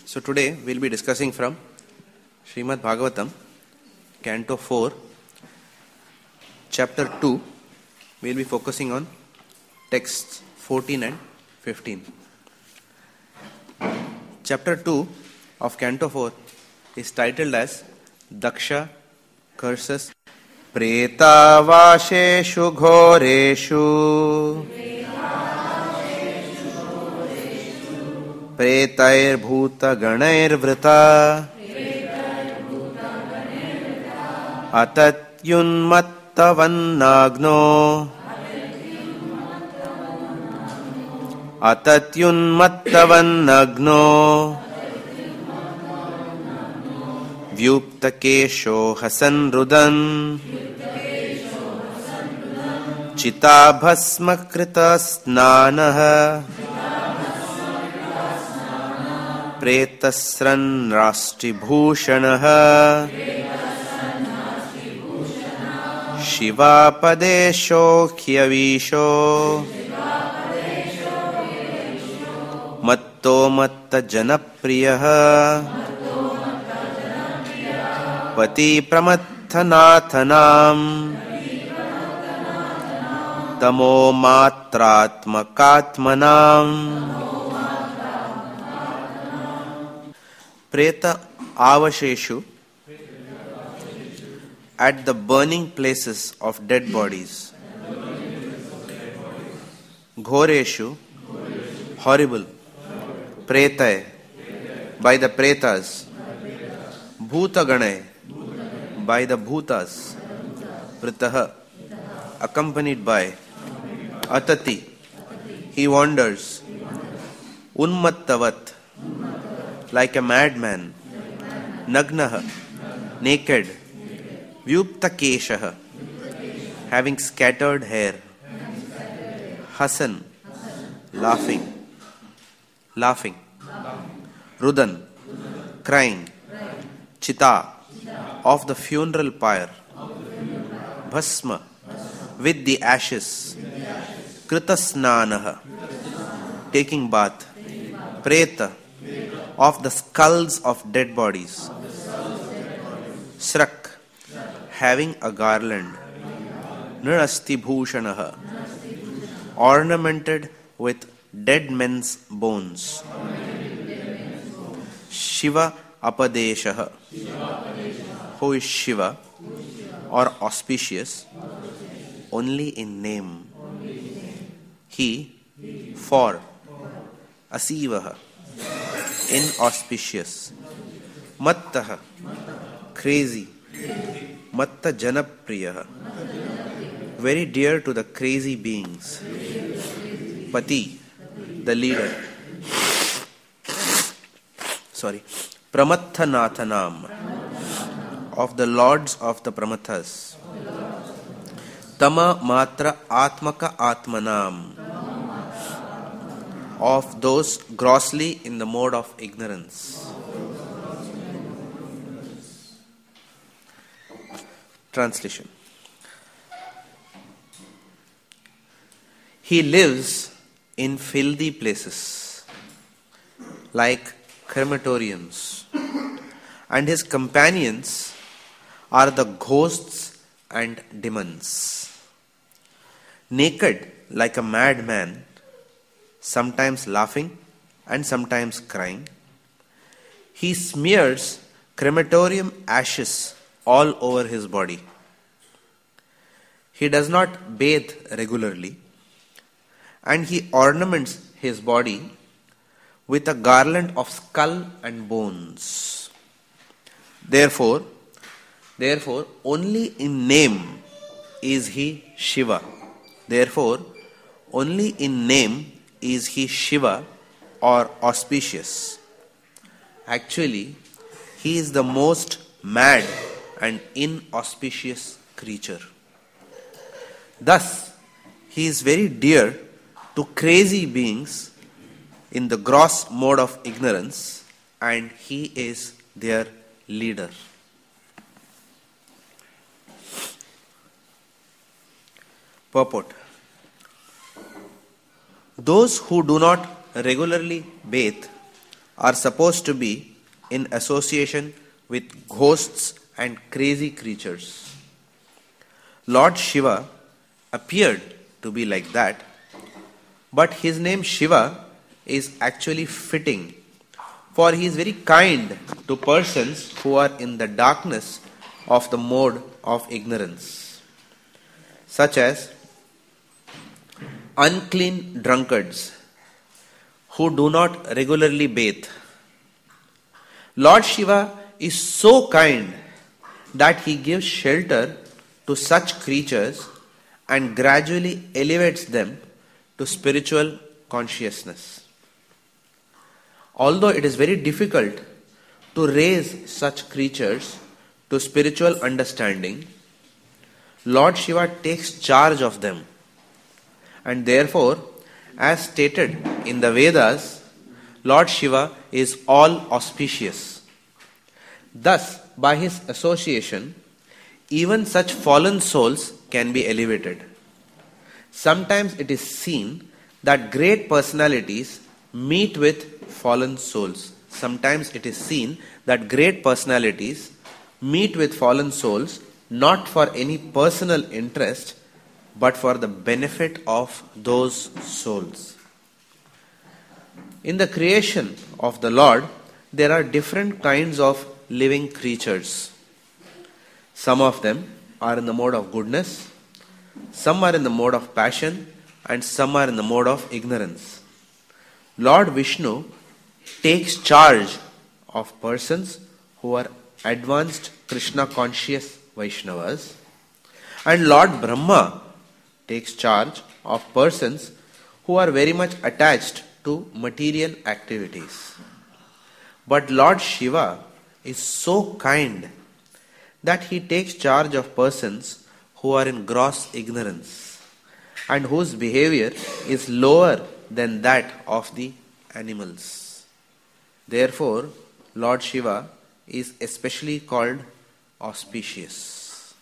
So today we'll be discussing from Srimad Bhagavatam, Canto 4, Chapter 2. We'll be focusing on texts 14 and 15. Chapter 2 of Canto 4 is titled as Daksha curses Pretavasheshu Ghoreshu Pretair Ganair Vrita Atatyunmattavannagno Vyuptakesho Hasan Rudan Chitabhasmakrita Snanaha Pretasran Rashtribhushanaha Shivapadesho Khyavisho Matto Matta Janapriyaha Pati Pramathanathanam Tamo Matratmakatmanam Preta Avasheshu, at the burning places of dead bodies. Ghoreshu, horrible. Pretae, by the pretas. Bhutaganae, by the bhutas. Vritaha, accompanied by. Atati, he wanders. Unmattavat, like a madman. Nagnaha, naked. Vyuptakeshaha, having scattered hair. Hasan, laughing. Rudan, crying. Chita, of the funeral pyre. Bhasma, with the ashes. Kritasnanaha, taking bath. Preta, of the skulls of dead bodies. Srak, having a garland. Nrasti bhushanaha, ornamented with dead men's bones. Shiva apadeshaha, who is Shiva or auspicious only in name. He, for. Asivaha, inauspicious. Mattaha, crazy. Matta Janapriyaha, very dear to the crazy beings. Pati, the leader. Pramathanathanam, of the lords of the Pramathas. Tama Matra Atmaka Atmanam, of those grossly in the mode of ignorance. Translation. He lives in filthy places like crematoriums, and his companions are the ghosts and demons. Naked like a madman, sometimes laughing and sometimes crying, he smears crematorium ashes all over his body. He does not bathe regularly, and he ornaments his body with a garland of skull and bones. Therefore, only in name is he Shiva. Therefore, only in name is he Shiva or auspicious. Actually, he is the most mad and inauspicious creature. Thus, he is very dear to crazy beings in the gross mode of ignorance, and he is their leader. Purport. Those who do not regularly bathe are supposed to be in association with ghosts and crazy creatures. Lord Shiva appeared to be like that, but his name Shiva is actually fitting, for he is very kind to persons who are in the darkness of the mode of ignorance, such as unclean drunkards who do not regularly bathe. Lord Shiva is so kind that he gives shelter to such creatures and gradually elevates them to spiritual consciousness. Although it is very difficult to raise such creatures to spiritual understanding, Lord Shiva takes charge of them. And therefore, as stated in the Vedas, Lord Shiva is all auspicious. Thus, by his association, even such fallen souls can be elevated. Sometimes it is seen that great personalities meet with fallen souls. Sometimes it is seen that great personalities meet with fallen souls not for any personal interest, but for the benefit of those souls. In the creation of the Lord, there are different kinds of living creatures. Some of them are in the mode of goodness, some are in the mode of passion, and some are in the mode of ignorance. Lord Vishnu takes charge of persons who are advanced Krishna conscious Vaishnavas, and Lord Brahma takes charge of persons who are very much attached to material activities. But Lord Shiva is so kind that he takes charge of persons who are in gross ignorance and whose behavior is lower than that of the animals. Therefore, Lord Shiva is especially called auspicious.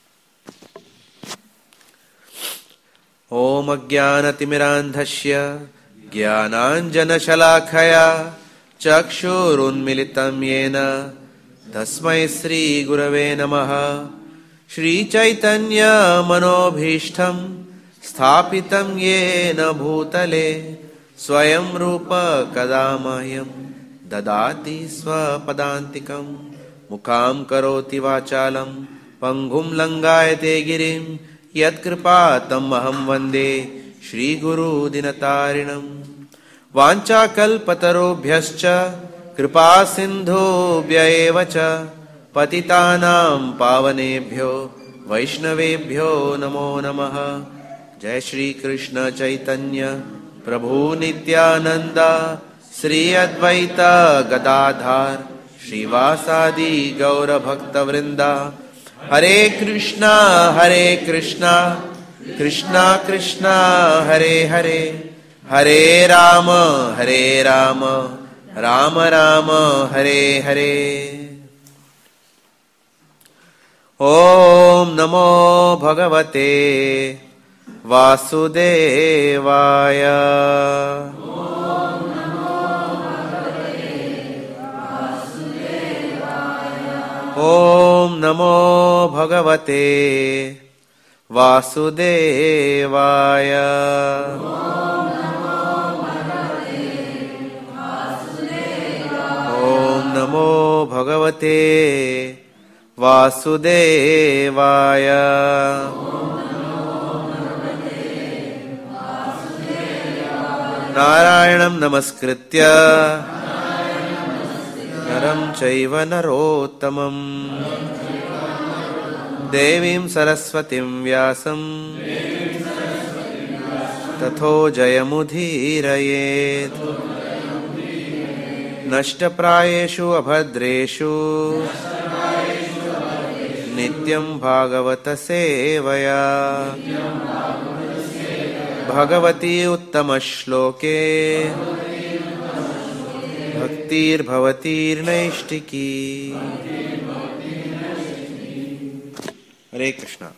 Om Ajnanatimirandhasya Jnananjanashalakaya Chakshurunmilitam Yena Tasmai Sri Gurave Namaha Shri Chaitanya Manobhishtam Sthapitam Yena Bhutale Swayam Rupa Kadamayam Dadati Swapadantikam Mukham Karoti Vachalam Pangum Langayate Girim Yat Kripatam Aham Vande Shri Guru Dinatarinam Vancha Kalpatarobhyascha Kripa Sindhubhya evacha Patitanam Pavanebhyo Vaishnavebhyo Namo Namaha Jai Shri Krishna Chaitanya Prabhu Nityananda Sri Advaita Gadadhar Srivasadi Gaura Bhakta Vrinda Hare Krishna Krishna Krishna Hare Hare Hare Rama Rama Rama Hare Hare Om Namo Bhagavate Vasudevaya Om Namo Bhagavate Vasudevaya Om Namo Bhagavate Vasudevaya Narayanam Namaskritya Naram Chaiva Narottamam Devim Saraswatim Vyasam Tatho Jayamudhirayet Nashtaprayeshu Abhadreshu Nityam Bhagavata Sevaya Bhagavati Uttama Shloke Bhaktir Bhavatir Naishtiki. Hare Krishna.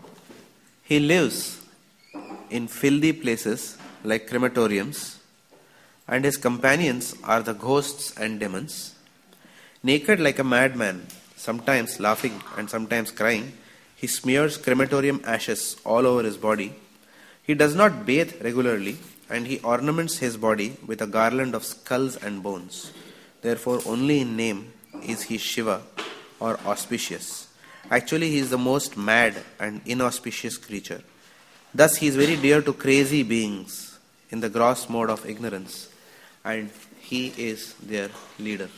He lives in filthy places like crematoriums and his companions are the ghosts and demons. Naked like a madman, sometimes laughing and sometimes crying, he smears crematorium ashes all over his body. He does not bathe regularly, and he ornaments his body with a garland of skulls and bones. Therefore, only in name is he Shiva or auspicious. Actually, he is the most mad and inauspicious creature. Thus, he is very dear to crazy beings in the gross mode of ignorance, and he is their leader.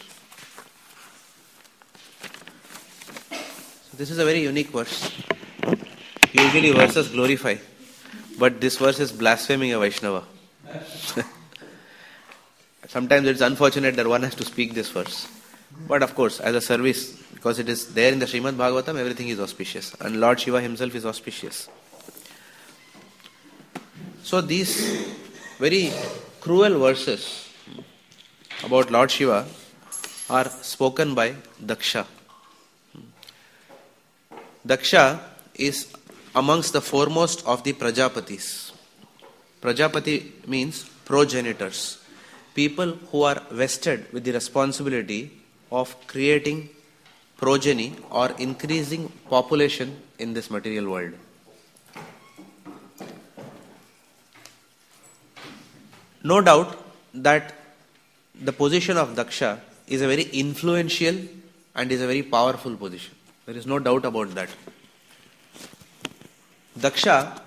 So this is a very unique verse. Usually verses glorify, but this verse is blaspheming a Vaishnava. Sometimes it's unfortunate that one has to speak this verse. But of course, as a service, because it is there in the Srimad Bhagavatam, everything is auspicious. And Lord Shiva himself is auspicious. So these very cruel verses about Lord Shiva are spoken by Daksha. Daksha is amongst the foremost of the Prajapatis. Prajapati means progenitors. People who are vested with the responsibility of creating progeny or increasing population in this material world. No doubt that the position of Daksha is a very influential and is a very powerful position. There is no doubt about that. Daksha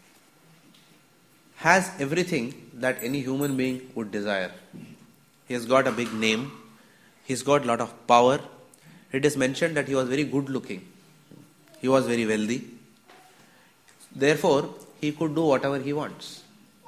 has everything that any human being would desire. He has got a big name. He's got a lot of power. It is mentioned that he was very good looking. He was very wealthy. Therefore, he could do whatever he wants.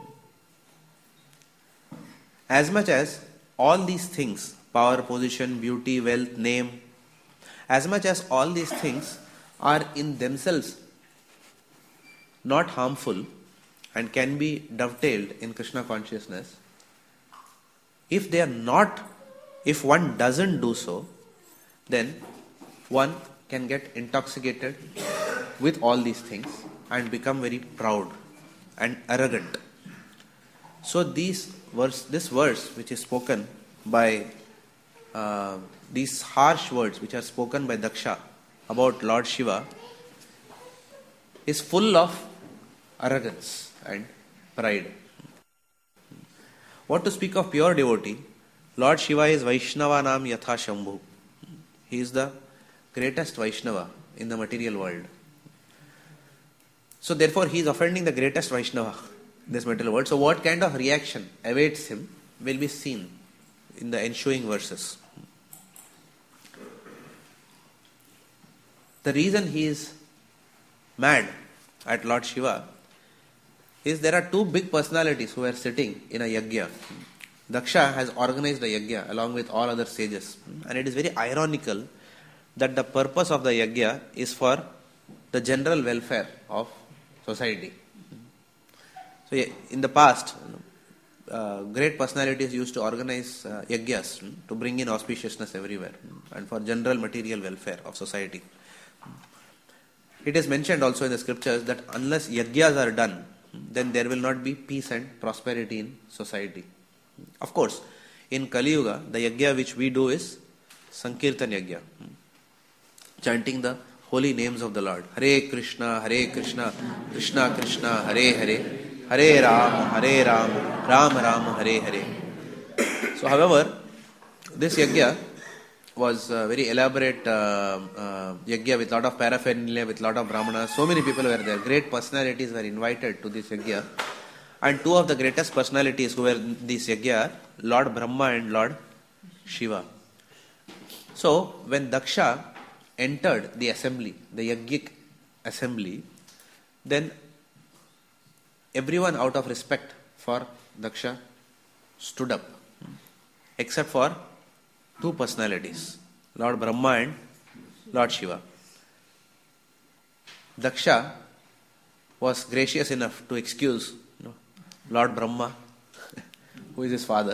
As much as all these things, power, position, beauty, wealth, name, as much as all these things are in themselves not harmful and can be dovetailed in Krishna consciousness, if one doesn't do so, then one can get intoxicated with all these things and become very proud and arrogant. So this verse which is spoken by these harsh words which are spoken by Daksha about Lord Shiva is full of arrogance and pride. What to speak of pure devotee? Lord Shiva is Vaishnava Nam Yatha Shambhu. He is the greatest Vaishnava in the material world. So therefore he is offending the greatest Vaishnava in this material world. So what kind of reaction awaits him will be seen in the ensuing verses. The reason he is mad at Lord Shiva is there are two big personalities who are sitting in a yajna. Daksha has organized a yajna along with all other sages. And it is very ironical that the purpose of the yajna is for the general welfare of society. So in the past, great personalities used to organize yajnas to bring in auspiciousness everywhere and for general material welfare of society. It is mentioned also in the scriptures that unless yajnas are done, then there will not be peace and prosperity in society. Of course, in Kali Yuga, the yajna which we do is Sankirtan yajna, chanting the holy names of the Lord. Hare Krishna, Krishna Krishna, Hare Hare, Hare Ram, Ram Ram, Hare Hare. So, however, this yajna was a very elaborate yajna with lot of paraphernalia, with lot of brahmanas. So many people were there. Great personalities were invited to this yajna. And two of the greatest personalities who were in this yajna are Lord Brahma and Lord Shiva. So, when Daksha entered the assembly, the yajnic assembly, then everyone out of respect for Daksha stood up, except for two personalities, Lord Brahma and Lord Shiva. Daksha was gracious enough to excuse Lord Brahma, who is his father.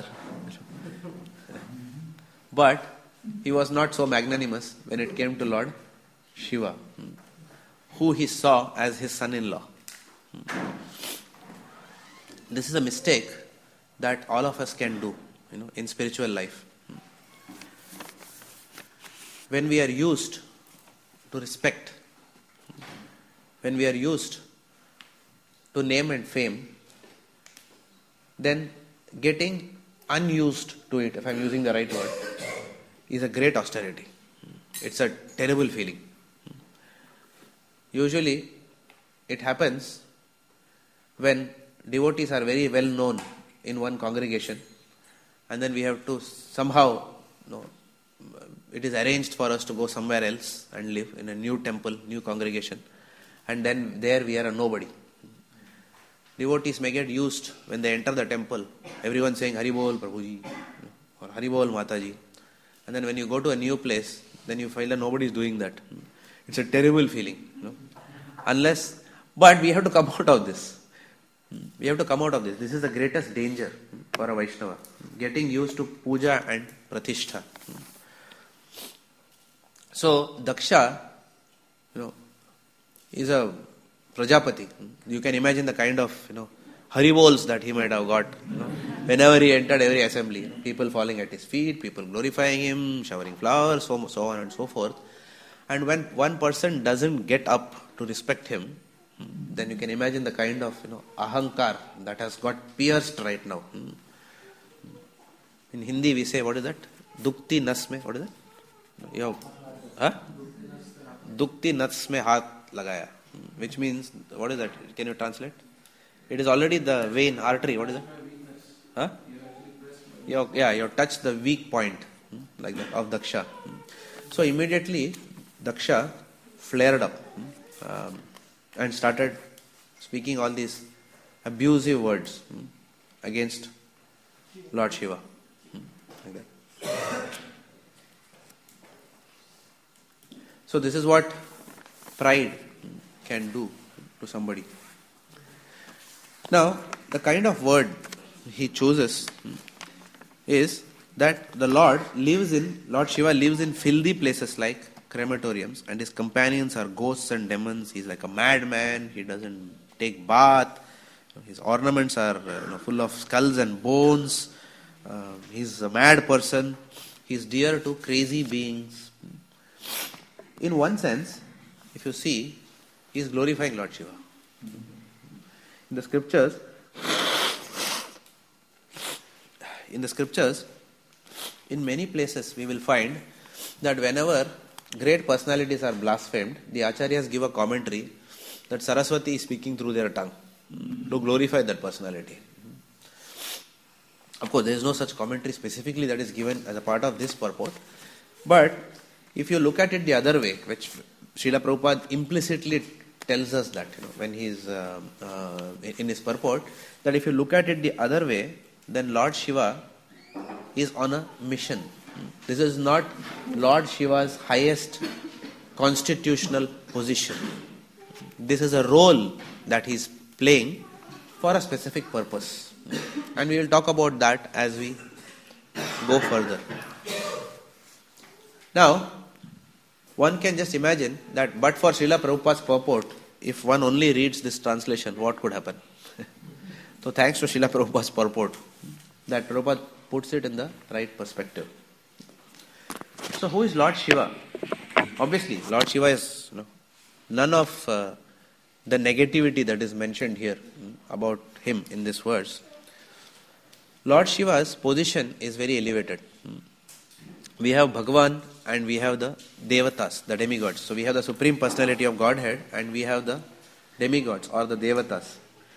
But he was not so magnanimous when it came to Lord Shiva, who he saw as his son-in-law. This is a mistake that all of us can do, in spiritual life. When we are used to respect, when we are used to name and fame, then getting unused to it, if I'm using the right word, is a great austerity. It's a terrible feeling. Usually, it happens when devotees are very well known in one congregation, and then we have to somehow, it is arranged for us to go somewhere else and live in a new temple, new congregation, and then there we are a nobody. Devotees may get used when they enter the temple, everyone saying Hari Bol Prabhuji or Hari Bol Mataji, and then when you go to a new place, then you find that nobody is doing that. It's a terrible feeling. But we have to come out of this. We have to come out of this. This is the greatest danger for a Vaishnava. Getting used to puja and pratishtha. So, Daksha, is a Prajapati. You can imagine the kind of, haribols that he might have got. Whenever he entered every assembly, people falling at his feet, people glorifying him, showering flowers, so on and so forth. And when one person doesn't get up to respect him, then you can imagine the kind of, ahankar that has got pierced right now. In Hindi we say, what is that? Dukti nas mein, what is that? Dukti nas mein haath lagaya. Which means, what is that? Can you translate? It is already the vein, artery, what is that? You have touched the weak point, like that, of Daksha. So immediately, Daksha flared up and started speaking all these abusive words against Lord Shiva. Like that. So this is what pride can do to somebody. Now, the kind of word he chooses is that the Lord Shiva lives in filthy places like crematoriums, and his companions are ghosts and demons. He's like a madman. He doesn't take bath. His ornaments are full of skulls and bones. He's a mad person. He's dear to crazy beings. In one sense, if you see, he is glorifying Lord Shiva. In the scriptures, in many places we will find that whenever great personalities are blasphemed, the acharyas give a commentary that Saraswati is speaking through their tongue to glorify that personality. Of course, there is no such commentary specifically that is given as a part of this purport, but if you look at it the other way, which Srila Prabhupada implicitly tells us that, when he is in his purport, that if you look at it the other way, then Lord Shiva is on a mission. This is not Lord Shiva's highest constitutional position. This is a role that he is playing for a specific purpose. And we will talk about that as we go further. Now, one can just imagine that but for Srila Prabhupada's purport, if one only reads this translation, what could happen? So thanks to Srila Prabhupada's purport, that Prabhupada puts it in the right perspective. So who is Lord Shiva? Obviously, Lord Shiva is none of the negativity that is mentioned here about him in this verse. Lord Shiva's position is very elevated. We have Bhagavan and we have the Devatas, the demigods. So we have the Supreme Personality of Godhead and we have the demigods or the Devatas.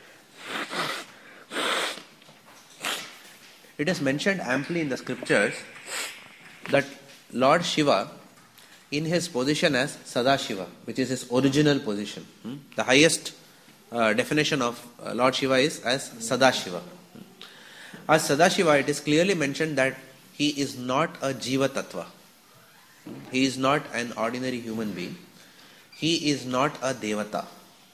It is mentioned amply in the scriptures that Lord Shiva, in his position as Sadashiva, which is his original position, the highest definition of Lord Shiva is as Sadashiva. As Sadashiva, it is clearly mentioned that he is not a Jiva Tattva. He is not an ordinary human being. He is not a Devata.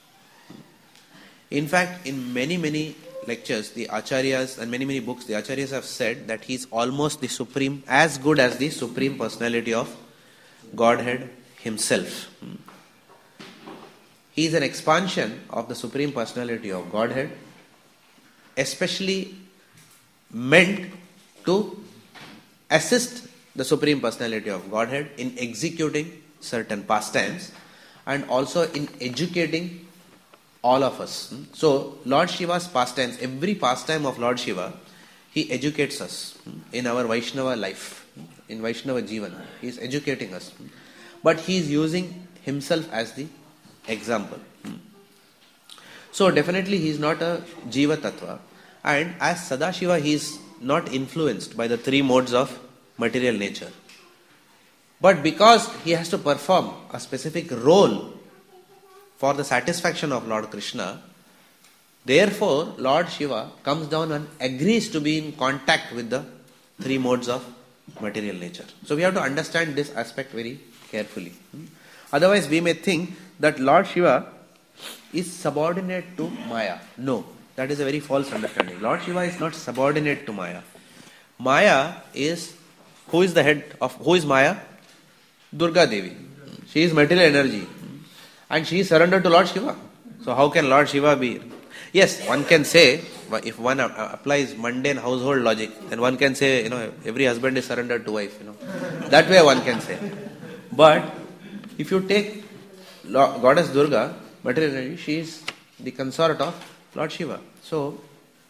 In fact, in many lectures, the Acharyas and many books, the Acharyas have said that he is almost the supreme, as good as the Supreme Personality of Godhead himself. He is an expansion of the Supreme Personality of Godhead, especially meant to assist the Supreme Personality of Godhead in executing certain pastimes and also in educating all of us. So, Lord Shiva's pastimes, every pastime of Lord Shiva, he educates us in our Vaishnava life, in Vaishnava Jivan. He is educating us. But he is using himself as the example. So, definitely he is not a Jiva Tattva. And as Sadashiva, he is not influenced by the three modes of material nature. But because he has to perform a specific role for the satisfaction of Lord Krishna, therefore Lord Shiva comes down and agrees to be in contact with the three modes of material nature. So we have to understand this aspect very carefully. Otherwise we may think that Lord Shiva is subordinate to Maya. No, that is a very false understanding. Lord Shiva is not subordinate to Maya. Maya is, who is the head of, who is Maya? Durga Devi. She is material energy. And she is surrendered to Lord Shiva. So how can Lord Shiva be? Yes, one can say, if one applies mundane household logic, then one can say, every husband is surrendered to wife. That way one can say. But if you take Goddess Durga, material energy, she is the consort of Lord Shiva. So,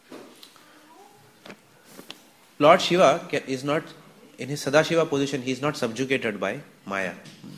Lord Shiva is not, in his Sadashiva position, he is not subjugated by Maya.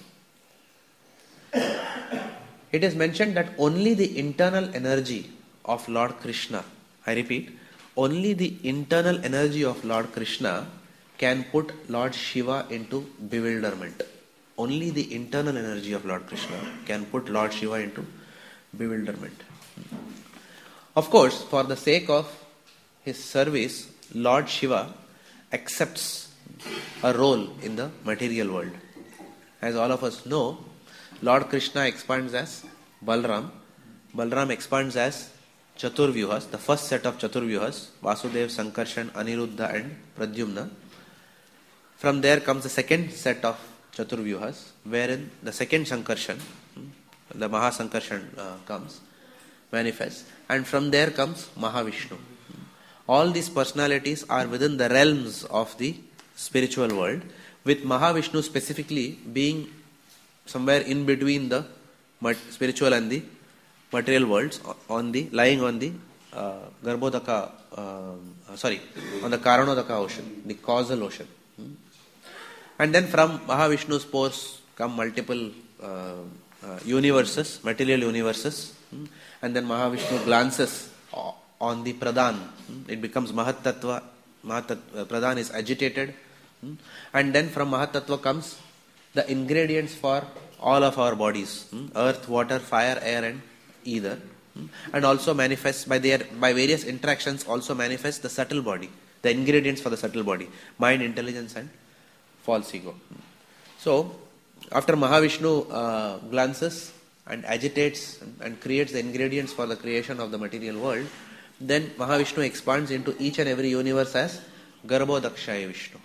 It is mentioned that only the internal energy of Lord Krishna, I repeat, only the internal energy of Lord Krishna can put Lord Shiva into bewilderment. Only the internal energy of Lord Krishna can put Lord Shiva into bewilderment. Of course, for the sake of his service, Lord Shiva accepts a role in the material world. As all of us know, Lord Krishna expands as Balram. Balram expands as Chaturvyuhas, the first set of Chaturvyuhas, Vasudev, Sankarshan, Aniruddha and Pradyumna. From there comes the second set of Chaturvyuhas, wherein the second Sankarshan, the Mahasankarshan manifests, and from there comes Mahavishnu. All these personalities are within the realms of the spiritual world, with Mahavishnu specifically being somewhere in between the spiritual and the material worlds, lying on the Garbhodaka, on the Karanodaka ocean, the causal ocean. And then from Mahavishnu's pores come multiple universes, material universes, and then Mahavishnu glances on the Pradhan. It becomes Mahat Tattva. Pradhan is agitated, and then from Mahat Tattva comes the ingredients for all of our bodies, earth, water, fire, air and ether, and also manifests by various interactions, also manifests the subtle body, the ingredients for the subtle body, mind, intelligence and false ego. So after Mahavishnu glances and agitates and creates the ingredients for the creation of the material world, then Mahavishnu expands into each and every universe as Garbhodakshaya Vishnu.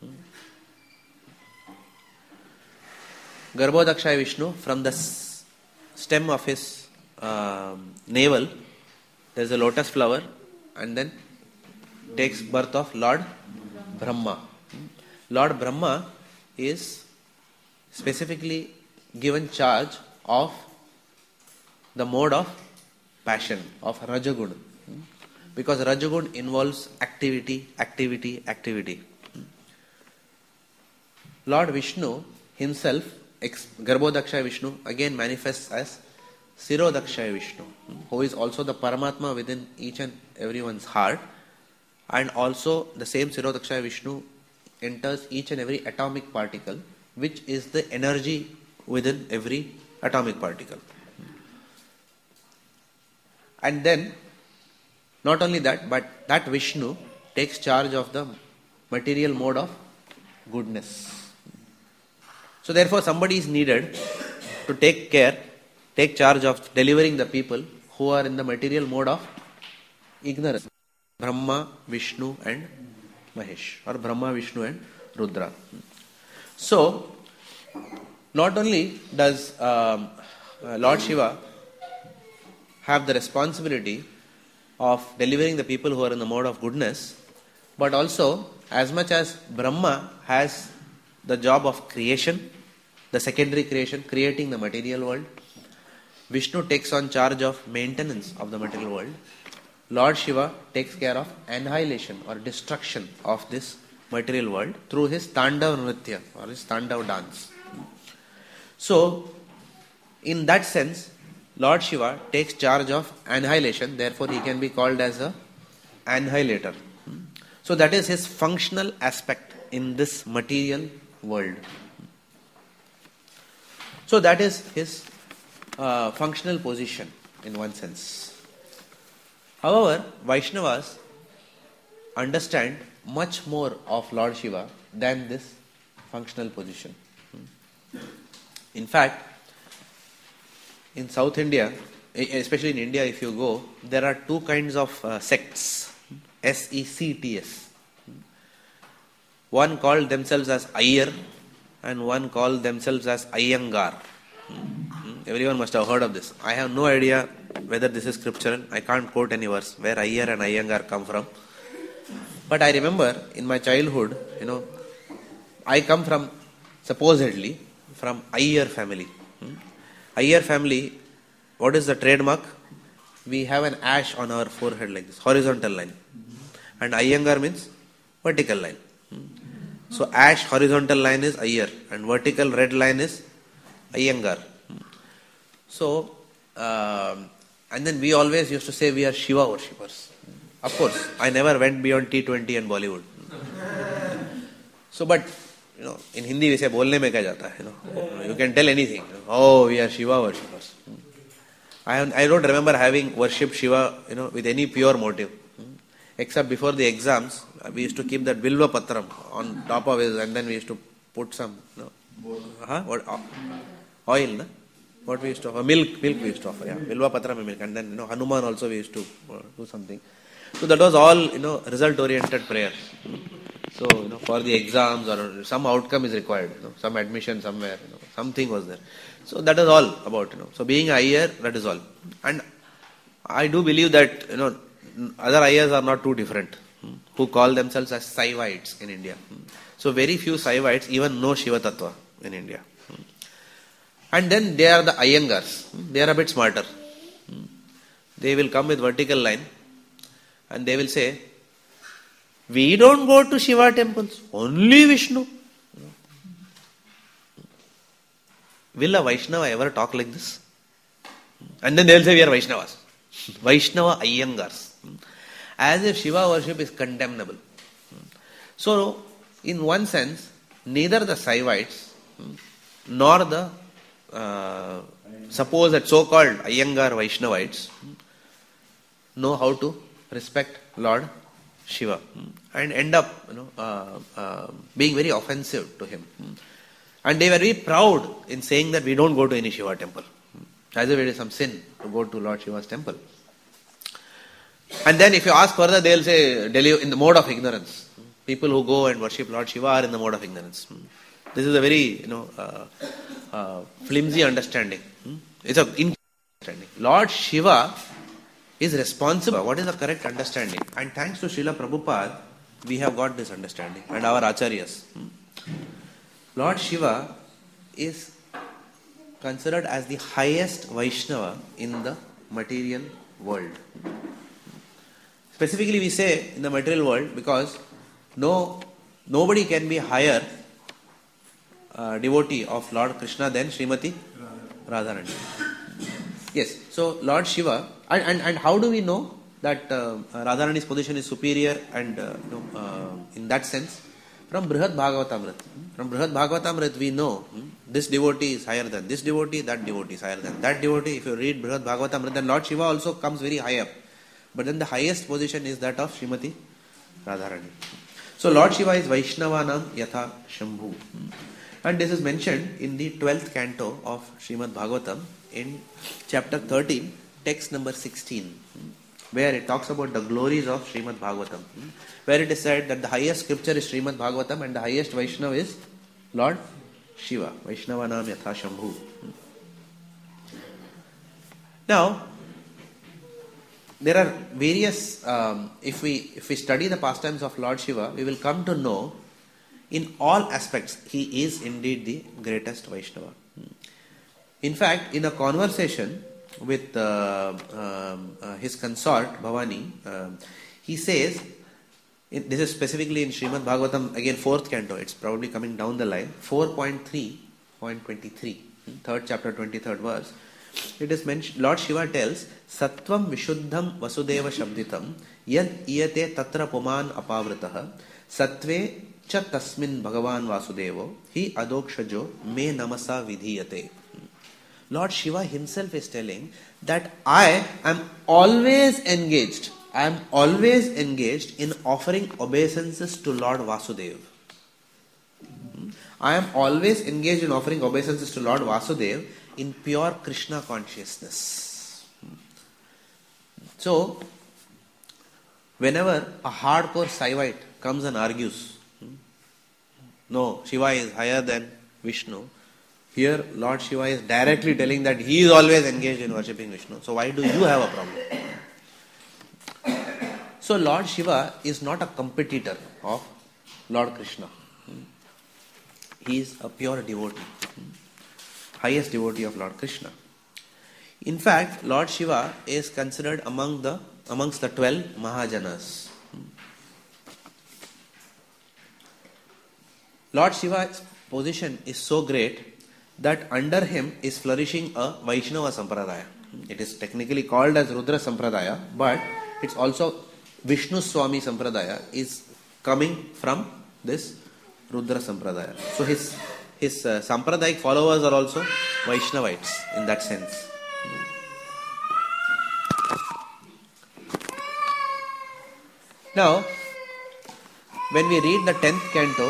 Garbhodakshaya Vishnu, from the stem of his navel, there is a lotus flower, and then takes birth of Lord Brahma. Lord Brahma is specifically given charge of the mode of passion, of Rajagun, because Rajagun involves activity. Lord Vishnu himself, Garbhodakshaya Vishnu, again manifests as Sirodakshaya Vishnu, who is also the Paramatma within each and everyone's heart, and also the same Sirodakshaya Vishnu enters each and every atomic particle, which is the energy within every atomic particle. And then, not only that, but that Vishnu takes charge of the material mode of goodness. So therefore somebody is needed to take charge of delivering the people who are in the material mode of ignorance. Brahma, Vishnu and Mahesh, or Brahma, Vishnu and Rudra. So, not only does Lord Shiva have the responsibility of delivering the people who are in the mode of goodness, But also, as much as Brahma has the job of creation, the secondary creation, creating the material world, Vishnu takes on charge of maintenance of the material world. Lord Shiva takes care of annihilation or destruction of this material world through his Tandav Nritya or his Tandav dance. So, in that sense, Lord Shiva takes charge of annihilation, therefore he can be called as a annihilator. So that is his functional aspect in this material world. So that is his functional position in one sense. However, Vaishnavas understand much more of Lord Shiva than this functional position. In fact, in South India, especially in India if you go, there are two kinds of sects, S-E-C-T-S. One called themselves as Iyer and one called themselves as Iyengar. Everyone must have heard of this. I have no idea whether this is scriptural. I can't quote any verse where Iyer and Iyengar come from. But I remember in my childhood, I come from, supposedly, from Iyer family. Iyer family, what is the trademark? We have an ash on our forehead like this, horizontal line. And Iyengar means vertical line. So ash horizontal line is Iyer and vertical red line is Iyengar. So, and then we always used to say we are Shiva worshippers. Of course, I never went beyond T20 and Bollywood. So, but, in Hindi we say, bolne mein kya jata hai, you can tell anything. Oh, we are Shiva worshippers. I don't remember having worshipped Shiva, with any pure motive. Except before the exams, we used to keep that Bilva Patram on top of it and then we used to put some, oil, no? What we used to offer? Milk we used to offer, yeah. Bilva Patram milk. And then, Hanuman also we used to do something. So that was all, result-oriented prayer. So, for the exams or some outcome is required, some admission somewhere, something was there. So that is all about, So being a Iyer, that is all. And I do believe that, other Iyers are not too different, who call themselves as Saivites in India. So very few Saivites even know Shiva Tattva in India. And then they are the Iyengars. They are a bit smarter. They will come with vertical line and they will say, we don't go to Shiva temples, only Vishnu. Will a Vaishnava ever talk like this? And then they will say we are Vaishnavas. Vaishnava Iyengars. As if Shiva worship is condemnable. So, in one sense, neither the Saivites nor the suppose that so-called Iyengar Vaishnavites know how to respect Lord Shiva and end up being very offensive to him. And they were very proud in saying that we don't go to any Shiva temple. As if it is some sin to go to Lord Shiva's temple. And then if you ask further, they will say, in the mode of ignorance. People who go and worship Lord Shiva are in the mode of ignorance. This is a very, flimsy understanding. It's an incorrect understanding. Lord Shiva is responsible. What is the correct understanding? And thanks to Srila Prabhupada, we have got this understanding. And our acharyas. Lord Shiva is considered as the highest Vaishnava in the material world. Specifically we say in the material world because nobody can be higher devotee of Lord Krishna than Srimati Radharani. Yes, so Lord Shiva, and how do we know that Radharani's position is superior and in that sense? From Brihad Bhagavatamrit. From Brihad Bhagavatamrit we know this devotee is higher than this devotee, that devotee is higher than that devotee. If you read Brihad Bhagavatamrit, then Lord Shiva also comes very high up. But then the highest position is that of Srimati Radharani. So Lord Shiva is Vaishnavanam Yatha Shambhu. And this is mentioned in the 12th canto of Srimad Bhagavatam in chapter 13, text number 16, where it talks about the glories of Srimad Bhagavatam, where it is said that the highest scripture is Srimad Bhagavatam and the highest Vaishnava is Lord Shiva. Vaishnavanam Yatha Shambhu. Now, there are various, if we study the pastimes of Lord Shiva, we will come to know in all aspects he is indeed the greatest Vaishnava. In fact, in a conversation with his consort Bhavani, he says, this is specifically in Srimad Bhagavatam, again 4th canto, it's probably coming down the line, 4.3.23, 3rd chapter 23rd verse. It is mentioned, Lord Shiva tells, Sattvam Vishuddham Vasudeva Shabditam Yad Iyate Tatra Puman Apavritah Sattve Cha Tasmin Bhagavan Vasudevo Hi Adokshajo Me Namasa Vidhiyate. Lord Shiva himself is telling that I am always engaged in offering obeisances to Lord Vasudeva. I am always engaged in offering obeisances to Lord Vasudeva in pure Krishna consciousness. So, whenever a hardcore Saivite comes and argues, no, Shiva is higher than Vishnu, here Lord Shiva is directly telling that he is always engaged in worshipping Vishnu. So why do you have a problem? So Lord Shiva is not a competitor of Lord Krishna. He is a pure devotee, highest devotee of Lord Krishna. In fact, Lord Shiva is considered amongst the 12 Mahajanas. Lord Shiva's position is so great that under him is flourishing a Vaishnava Sampradaya. It is technically called as Rudra Sampradaya, but it's also Vishnu Swami Sampradaya is coming from this Rudra Sampradaya. So his Sampradayic followers are also Vaishnavites in that sense. Now, when we read the 10th canto,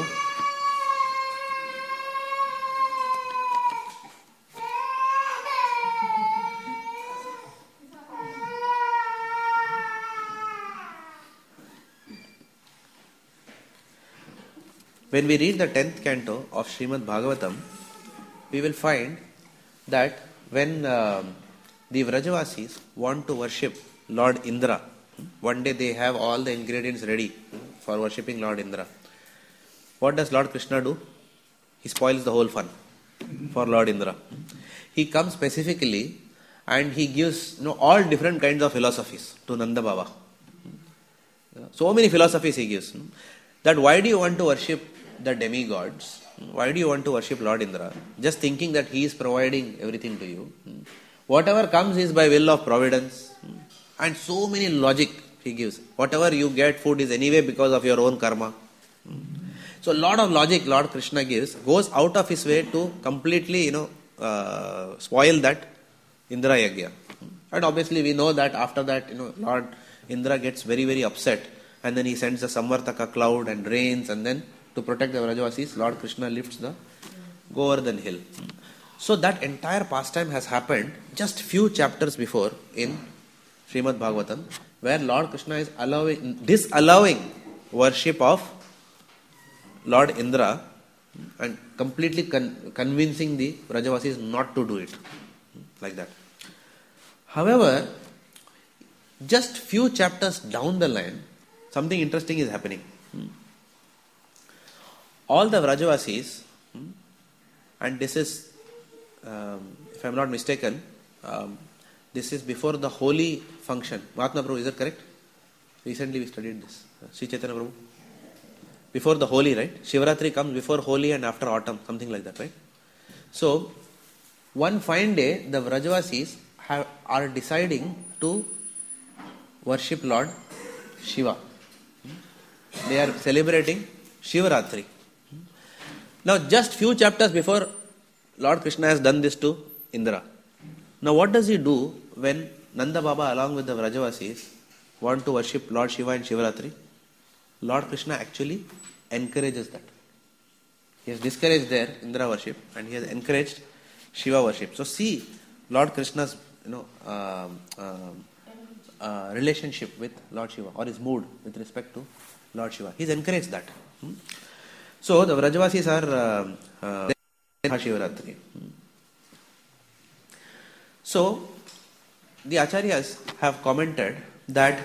of Srimad Bhagavatam, we will find that when the Vrajavasis want to worship Lord Indra, one day they have all the ingredients ready for worshipping Lord Indra. What does Lord Krishna do? He spoils the whole fun for Lord Indra. He comes specifically and he gives all different kinds of philosophies to Nanda Baba. So many philosophies he gives. That why do you want to worship the demigods? Why do you want to worship Lord Indra? Just thinking that he is providing everything to you. Whatever comes is by will of providence. And so many logic he gives. Whatever you get, food is anyway because of your own karma. So a lot of logic Lord Krishna gives, goes out of his way to completely, spoil that Indra Yagya. And obviously we know that after that, Lord Indra gets very, very upset. And then he sends a Samvartaka cloud and rains, and then to protect the Vrajavasis, Lord Krishna lifts the Govardhan hill. So that entire pastime has happened just few chapters before in Srimad Bhagavatam, where Lord Krishna is disallowing worship of Lord Indra and completely convincing the Vrajavasis not to do it. Like that. However, just few chapters down the line, something interesting is happening. All the Vrajavasis, and this is, if I am not mistaken, this is before the holy function. Mahatma Prabhu, is that correct? Recently we studied this. Sri Chaitanya Prabhu. Before the holy, right? Shivaratri comes before holy and after autumn, something like that, right? So, one fine day, the Vrajavasis are deciding to worship Lord Shiva. They are celebrating Shivaratri. Now, just few chapters before, Lord Krishna has done this to Indra. Now, what does he do when Nanda Baba along with the Vrajavasis want to worship Lord Shiva in Shivaratri? Lord Krishna actually encourages that. He has discouraged their Indra worship and he has encouraged Shiva worship. So, see Lord Krishna's relationship with Lord Shiva, or his mood with respect to Lord Shiva. He's encouraged that. So the Vrajavasis are Shivaratri. So the Acharyas have commented that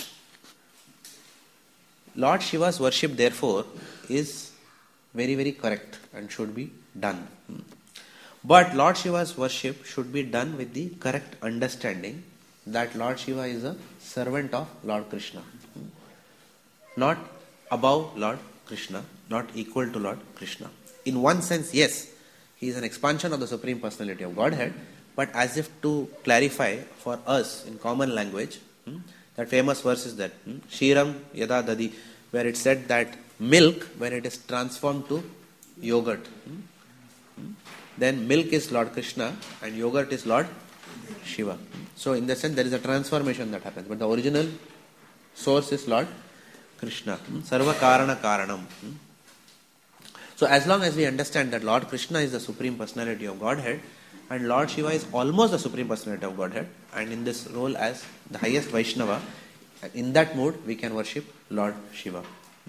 Lord Shiva's worship therefore is very, very correct and should be done. But Lord Shiva's worship should be done with the correct understanding that Lord Shiva is a servant of Lord Krishna. Not above Lord Krishna, not equal to Lord Krishna. In one sense, yes, he is an expansion of the Supreme Personality of Godhead, but as if to clarify for us in common language, that famous verse is that, Shiram Yada Dadi, where it said that milk, when it is transformed to yogurt, then milk is Lord Krishna and yogurt is Lord Shiva. So in the sense there is a transformation that happens, but the original source is Lord Krishna. Sarva Karana Karanam. So as long as we understand that Lord Krishna is the Supreme Personality of Godhead and Lord Shiva is almost the Supreme Personality of Godhead, and in this role as the highest Vaishnava, in that mode we can worship Lord Shiva.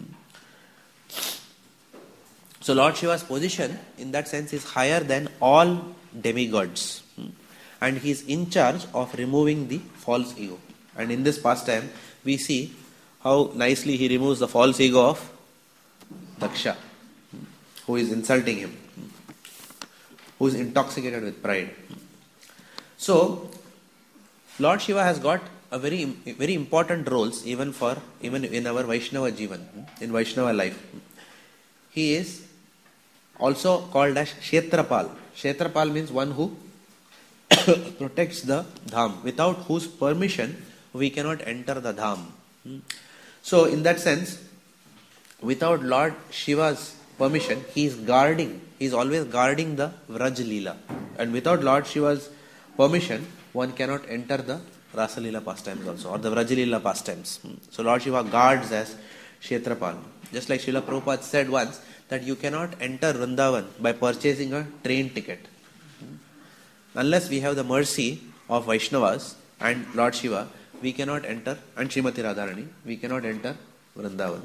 So Lord Shiva's position in that sense is higher than all demigods, and he is in charge of removing the false ego. And in this pastime we see how nicely he removes the false ego of Daksha, who is insulting him, who is intoxicated with pride. So Lord Shiva has got a very, very important roles even in our Vaishnava Jivan, in Vaishnava life. He is also called as Kshetrapal. Kshetrapal means one who protects the dham, without whose permission we cannot enter the dham. So in that sense, without Lord Shiva's permission, he is always guarding the Vraj Leela. And without Lord Shiva's permission, one cannot enter the Rasa Leela pastimes also, or the Vraj Leela pastimes. So Lord Shiva guards as Kshetrapal. Just like Srila Prabhupada said once, that you cannot enter Vrindavan by purchasing a train ticket. Unless we have the mercy of Vaishnavas and Lord Shiva, we cannot enter, and Srimati Radharani, we cannot enter Vrindavan.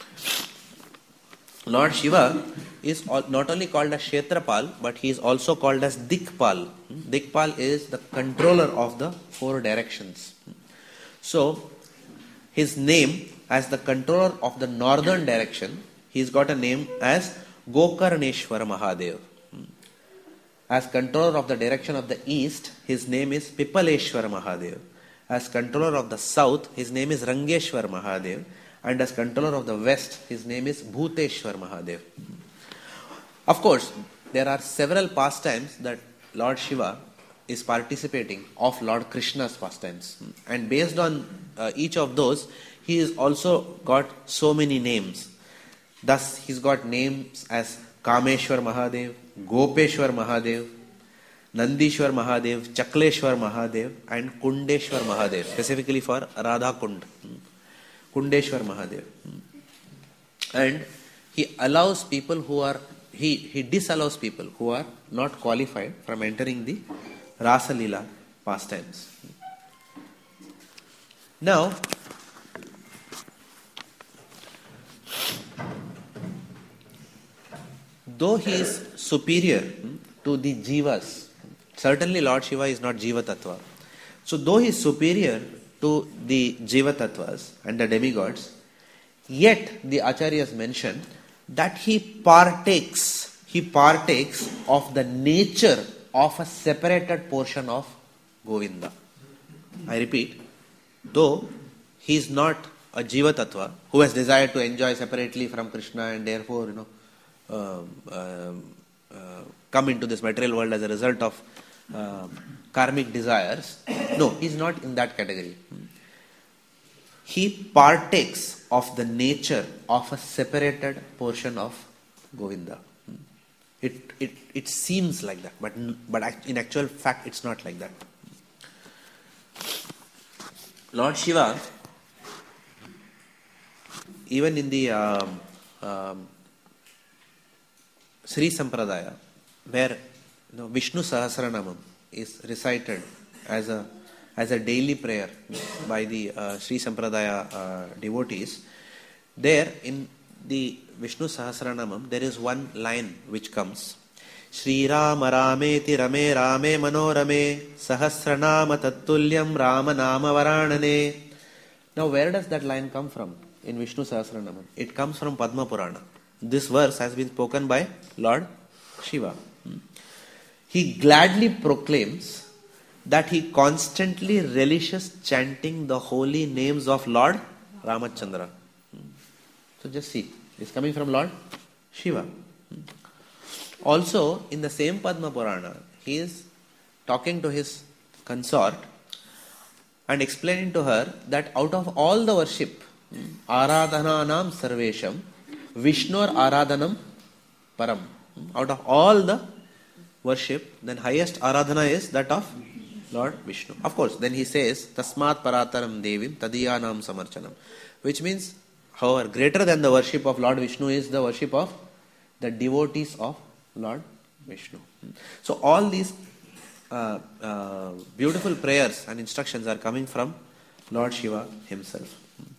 Lord Shiva is not only called as Kshetrapal, but he is also called as Dikpal. Dikpal is the controller of the four directions. So, his name as the controller of the northern direction, he's got a name as Gokarneshwar Mahadev. As controller of the direction of the east, his name is Pipaleshwar Mahadev. As controller of the south, his name is Rangeshwar Mahadev. And as controller of the west, his name is Bhuteshwar Mahadev. Of course, there are several pastimes that Lord Shiva is participating of Lord Krishna's pastimes. And based on each of those, he has also got so many names. Thus, he's got names as Kameshwar Mahadev, Gopeshwar Mahadev, Nandishwar Mahadev, Chakleshwar Mahadev, and Kundeshwar Mahadev, specifically for Radha Kund. Kundeshwar Mahadev. And he allows people who are, he disallows people who are not qualified from entering the Rasa Leela pastimes. Now, though he is superior to the Jivas, certainly Lord Shiva is not Jiva Tattva. So though he is superior to the Jiva Tattvas and the demigods, yet the Acharyas mention that he partakes of the nature of a separated portion of Govinda. I repeat, though he is not a Jiva Tattva who has desired to enjoy separately from Krishna and therefore come into this material world as a result of karmic desires. No, he is not in that category. He partakes of the nature of a separated portion of Govinda. It seems like that, but in actual fact it's not like that. Lord Shiva, even in the Sri Sampradaya, where Vishnu Sahasranamam is recited as a daily prayer by the Sri Sampradaya devotees, there in the Vishnu Sahasranamam there is one line which comes, Shri Rama Rameti Rame Rame Manorame Sahasranama Tattulyam Rama Nama Varanane Now where does that line come from in Vishnu Sahasranama? It comes from Padma Purana. This verse has been spoken by Lord Shiva. He gladly proclaims that he constantly relishes chanting the holy names of Lord Ramachandra. So just see, it's coming from Lord Shiva. Also, in the same Padma Purana, he is talking to his consort and explaining to her that out of all the worship, Aradhananam Sarvesham, Vishnur Aradhanam Param. Out of all the worship, then highest Aradhana is that of Lord Vishnu. Of course, then he says, Tasmat Parataram Devim Tadiyanam Samarchanam. Which means, however, greater than the worship of Lord Vishnu is the worship of the devotees of Lord Vishnu. So all these beautiful prayers and instructions are coming from Lord Shiva himself.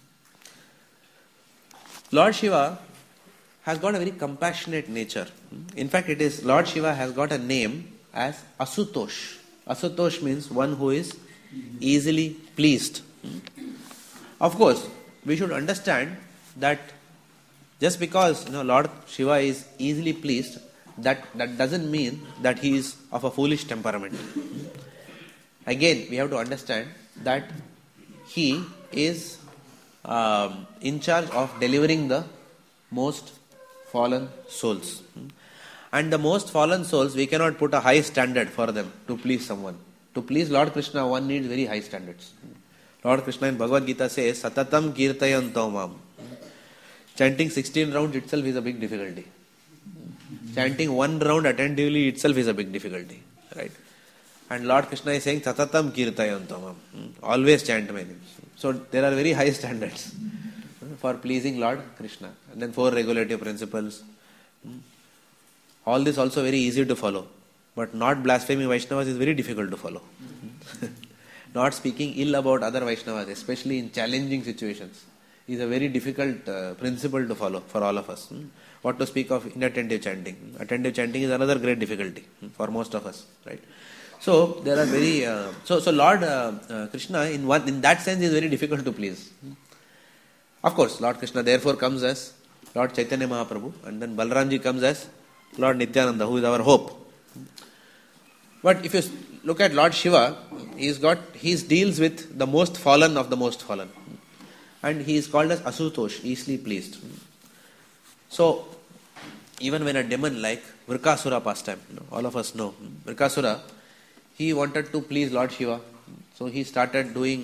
Lord Shiva has got a very compassionate nature. In fact, it is Lord Shiva has got a name as Asutosh. Asutosh means one who is easily pleased. Of course, we should understand that just because Lord Shiva is easily pleased, that doesn't mean that he is of a foolish temperament. Again, we have to understand that he is in charge of delivering the most fallen souls. And the most fallen souls, we cannot put a high standard for them to please someone. To please Lord Krishna, one needs very high standards. Lord Krishna in Bhagavad Gita says, Satatam kirtayanto mam. Chanting 16 rounds itself is a big difficulty. Chanting one round attentively itself is a big difficulty. Right? And Lord Krishna is saying, Satatam kirtayanto mam. Always chant my names. So there are very high standards for pleasing Lord Krishna. And then 4 regulative principles. All this also very easy to follow. But not blaspheming Vaishnavas is very difficult to follow. Not speaking ill about other Vaishnavas, especially in challenging situations, is a very difficult principle to follow for all of us. What to speak of inattentive chanting. Attentive chanting is another great difficulty for most of us. Right? So there are very so Lord Krishna in that sense is very difficult to please. Of course, Lord Krishna therefore comes as Lord Chaitanya Mahaprabhu, and then Balramji comes as Lord Nityananda, who is our hope. But if you look at Lord Shiva, he deals with the most fallen of the most fallen. And he is called as Asutosh, easily pleased. So, even when a demon like Vrikasura pastime, all of us know, Vrikasura, he wanted to please Lord Shiva. So he started doing,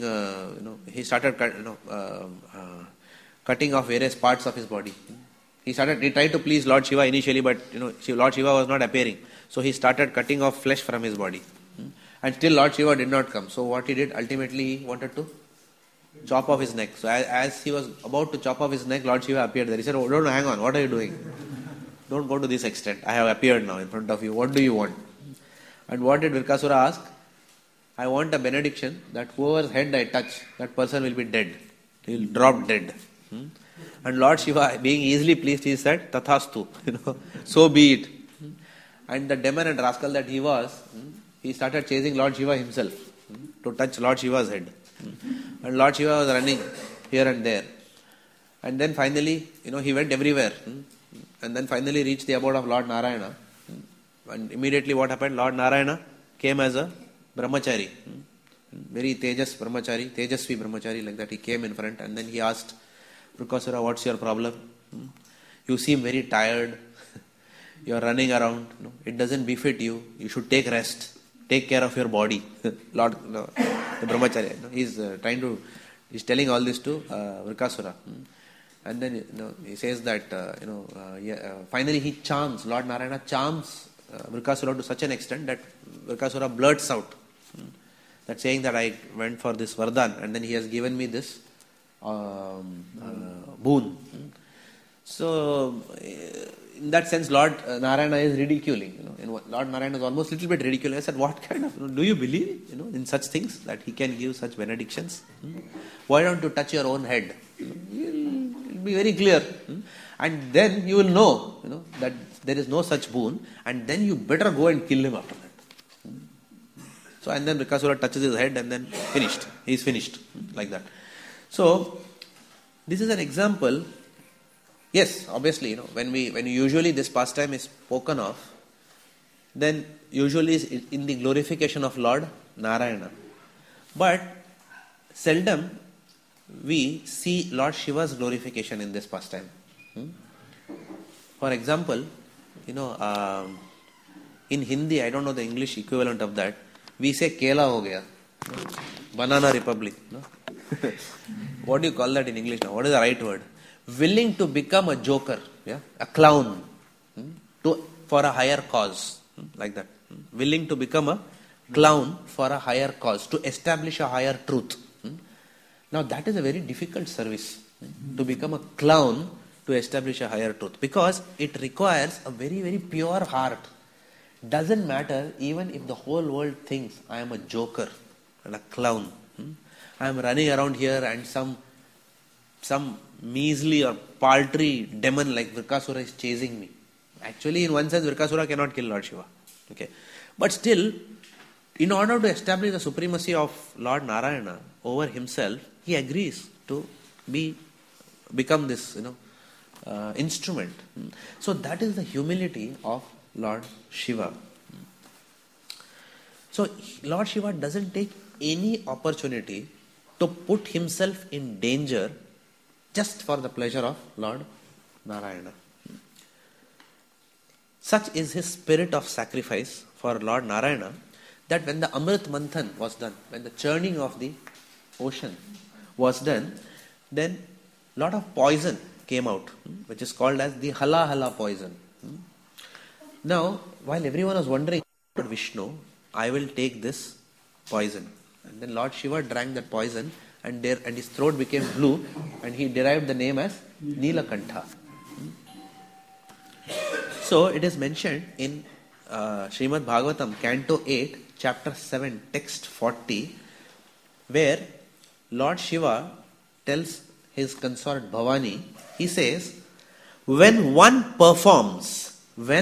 cutting off various parts of his body. He tried to please Lord Shiva initially, but Lord Shiva was not appearing. So he started cutting off flesh from his body. And still Lord Shiva did not come. So what he did, ultimately he wanted to chop off his neck. So as he was about to chop off his neck, Lord Shiva appeared there. He said, "Oh, no, hang on, what are you doing? Don't go to this extent. I have appeared now in front of you. What do you want?" And what did Vrikasura ask? "I want a benediction that whoever's head I touch, that person will be dead. He will drop dead." And Lord Shiva, being easily pleased, he said, "Tathastu," so be it. And the demon and rascal that he was, he started chasing Lord Shiva himself to touch Lord Shiva's head. And Lord Shiva was running here and there. And then finally, he went everywhere. And then finally reached the abode of Lord Narayana. And immediately what happened? Lord Narayana came as a brahmachari. Very Tejasvi brahmachari, like that. He came in front and then he asked, "Vrikasura, what's your problem? You seem very tired. You are running around. It doesn't befit you. You should take rest. Take care of your body." Lord, the brahmachari, he's telling all this to Vrikasura. And then he says that finally he charms, Lord Narayana charms Vrikasura to such an extent that Vrikasura blurts out that saying that I went for this Vardhan and then he has given me this boon. So in that sense, Lord Narayana is ridiculing. Lord Narayana is almost a little bit ridiculous. I said, "What kind of, do you believe in such things, that he can give such benedictions? Why don't you touch your own head? It'll be very clear. And then you will know, that there is no such boon, and then you better go and kill him after that." So, and then Vrikasura touches his head and then finished. He is finished, like that. So, this is an example. Yes, obviously, when usually this pastime is spoken of, then usually is in the glorification of Lord Narayana. But seldom we see Lord Shiva's glorification in this pastime. For example, in Hindi, I don't know the English equivalent of that, we say Kela ho gaya, Banana Republic. No? What do you call that in English now? What is the right word? Willing to become a joker, a clown, for a higher cause, like that. Willing to become a clown for a higher cause, to establish a higher truth. Now that is a very difficult service, to become a clown to establish a higher truth, because it requires a very, very pure heart. Doesn't matter even if the whole world thinks I am a joker and a clown. I am running around here and some measly or paltry demon like Vrikasura is chasing me. Actually, in one sense, Vrikasura cannot kill Lord Shiva. Okay, but still, in order to establish the supremacy of Lord Narayana over himself, he agrees to become this, instrument. So that is the humility of Lord Shiva. So Lord Shiva doesn't take any opportunity to put himself in danger just for the pleasure of Lord Narayana. Such is his spirit of sacrifice for Lord Narayana, that when the Amrit Manthan was done, when the churning of the ocean was done, then a lot of poison came out, which is called as the Hala Hala poison. Now, while everyone was wondering, Vishnu, I will take this poison. And then Lord Shiva drank that poison, and his throat became blue, and he derived the name as Nilakantha. So it is mentioned in Srimad Bhagavatam, Canto 8, Chapter 7, Text 40, where Lord Shiva tells his consort Bhavani, he says, when one performs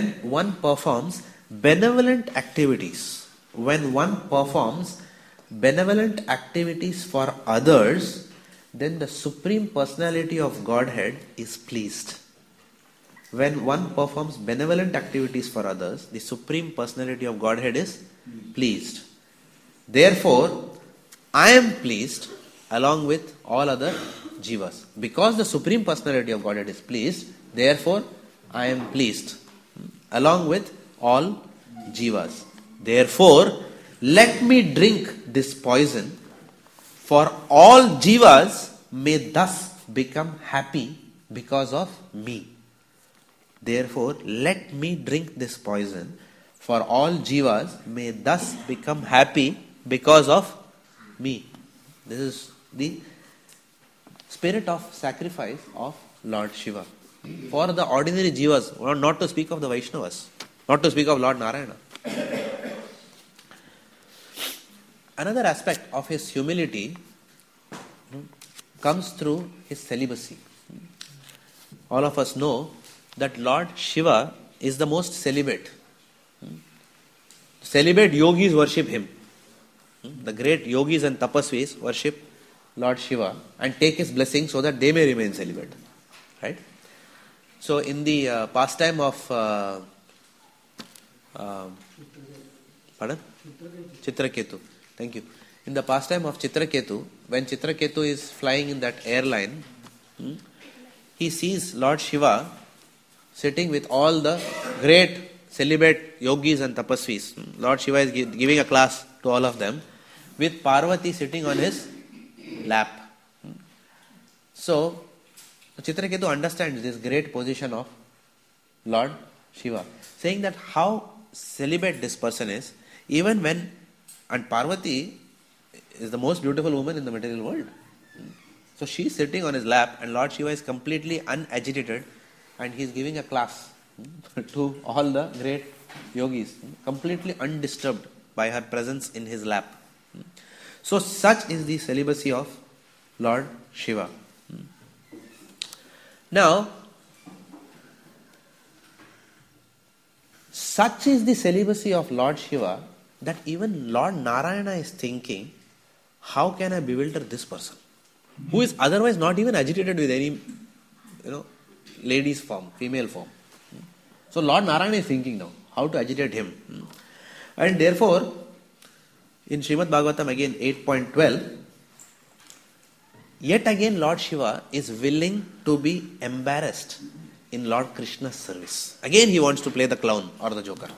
benevolent activities for others, then the Supreme Personality of Godhead is pleased. When one performs benevolent activities for others, the Supreme Personality of Godhead is pleased. Therefore, I am pleased along with all other jivas. Because the Supreme Personality of Godhead is pleased, therefore I am pleased along with all jivas. Therefore, let me drink this poison, for all jivas may thus become happy because of me. Therefore, let me drink this poison, for all jivas may thus become happy because of me. This is the spirit of sacrifice of Lord Shiva. For the ordinary jivas, not to speak of the Vaishnavas, not to speak of Lord Narayana. Another aspect of his humility comes through his celibacy. All of us know that Lord Shiva is the most celibate. Celibate yogis worship him. The great yogis and tapasvis worship Lord Shiva and take his blessing so that they may remain celibate. Right? So in the pastime of Chitraketu. Thank you. In the pastime of Chitraketu, when Chitraketu is flying in that airline, he sees Lord Shiva sitting with all the great celibate yogis and tapasvis. Lord Shiva is giving a class to all of them, with Parvati sitting on his lap. So, Chitraketu understands this great position of Lord Shiva, saying that how celibate this person is, even when, and Parvati is the most beautiful woman in the material world. So she is sitting on his lap and Lord Shiva is completely unagitated and he is giving a class to all the great yogis, completely undisturbed by her presence in his lap. So such is the celibacy of Lord Shiva. Now, such is the celibacy of Lord Shiva that even Lord Narayana is thinking, how can I bewilder this person? who is otherwise not even agitated with any, lady's form, female form. So Lord Narayana is thinking now how to agitate him. And therefore, in Srimad Bhagavatam again 8.12, yet again Lord Shiva is willing to be embarrassed in Lord Krishna's service. Again he wants to play the clown or the joker.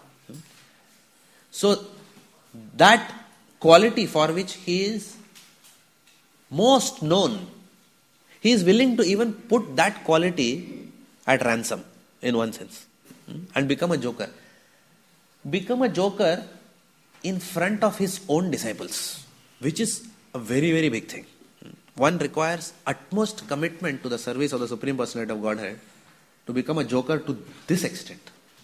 So that quality for which he is most known, he is willing to even put that quality at ransom in one sense and become a joker. Become a joker in front of his own disciples, which is a very, very big thing. One requires utmost commitment to the service of the Supreme Personality of Godhead to become a joker to this extent.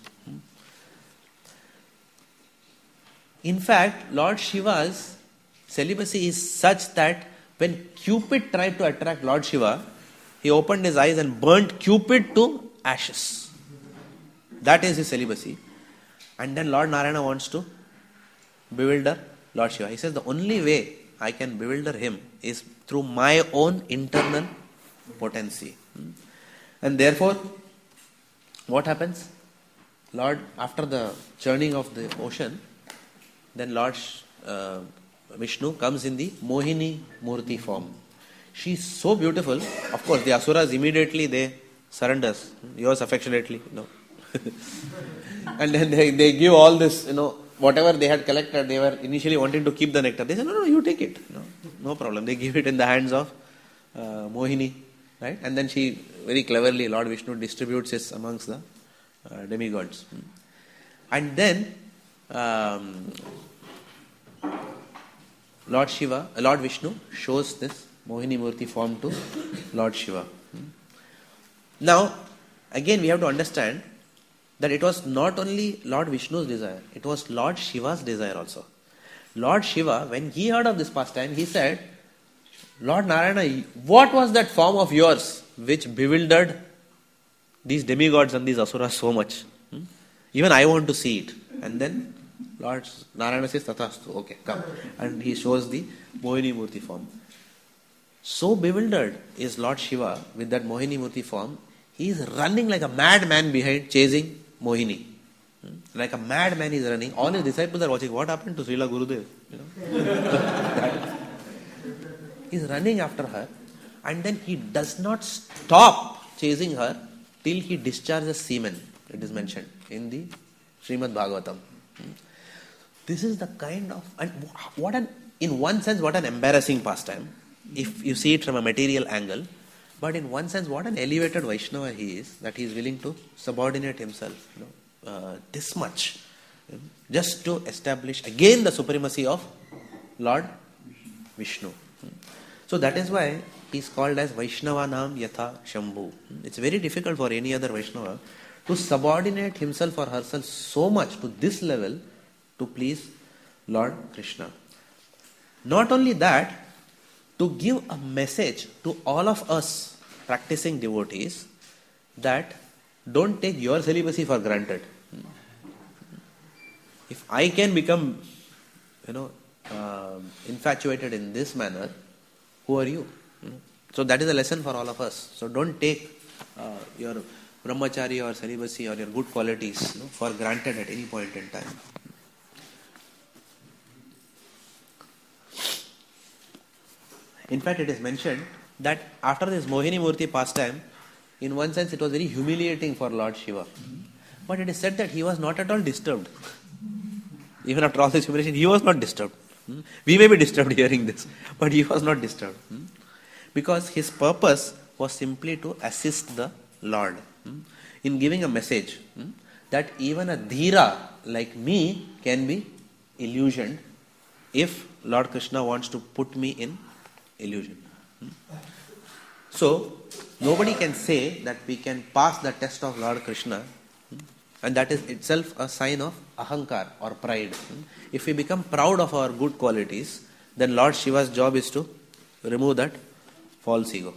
In fact, Lord Shiva's celibacy is such that when Cupid tried to attract Lord Shiva, he opened his eyes and burnt Cupid to ashes. That is his celibacy. And then Lord Narayana wants to bewilder Lord Shiva. He says the only way I can bewilder him is through my own internal potency. And therefore, what happens? Lord, after the churning of the ocean, then Lord Vishnu comes in the Mohini Murti form. She is so beautiful. Of course, the Asuras immediately they surrenders. Yours affectionately, and then they give all this, whatever they had collected. They were initially wanting to keep the nectar. They said, no, you take it. No problem. They give it in the hands of Mohini, right? And then she very cleverly, Lord Vishnu distributes it amongst the demigods. And then Lord Vishnu shows this Mohini Murti form to Lord Shiva. Now, again we have to understand that it was not only Lord Vishnu's desire, it was Lord Shiva's desire also. Lord Shiva, when he heard of this pastime, he said, Lord Narayana, what was that form of yours which bewildered these demigods and these asuras so much? Even I want to see it. And then Lord Narayana says, Tathastu, okay, come. And he shows the Mohini Murti form. So bewildered is Lord Shiva with that Mohini Murti form, he is running like a madman behind, chasing Mohini. Like a madman he is running. All his disciples are watching. What happened to Srila Gurudev? He is running after her, and then he does not stop chasing her till he discharges semen. It is mentioned in the Srimad Bhagavatam. This is the kind of, and in one sense, what an embarrassing pastime, if you see it from a material angle. But in one sense, what an elevated Vaishnava he is, that he is willing to subordinate himself, this much, just to establish again the supremacy of Lord Vishnu. So that is why he is called as Vaishnavanam Yatha Shambhu. It's very difficult for any other Vaishnava to subordinate himself or herself so much to this level to please Lord Krishna. Not only that, to give a message to all of us practicing devotees that don't take your celibacy for granted. If I can become, infatuated in this manner, who are you? So that is a lesson for all of us. So don't take your brahmachari or celibacy or your good qualities for granted at any point in time. In fact, it is mentioned that after this Mohini Murti pastime, in one sense it was very humiliating for Lord Shiva. But it is said that he was not at all disturbed. Even after all this humiliation, he was not disturbed. We may be disturbed hearing this, but he was not disturbed. Because his purpose was simply to assist the Lord in giving a message that even a dhira like me can be illusioned if Lord Krishna wants to put me in illusion. So, nobody can say that we can pass the test of Lord Krishna, and that is itself a sign of ahankar or pride. If we become proud of our good qualities, then Lord Shiva's job is to remove that false ego.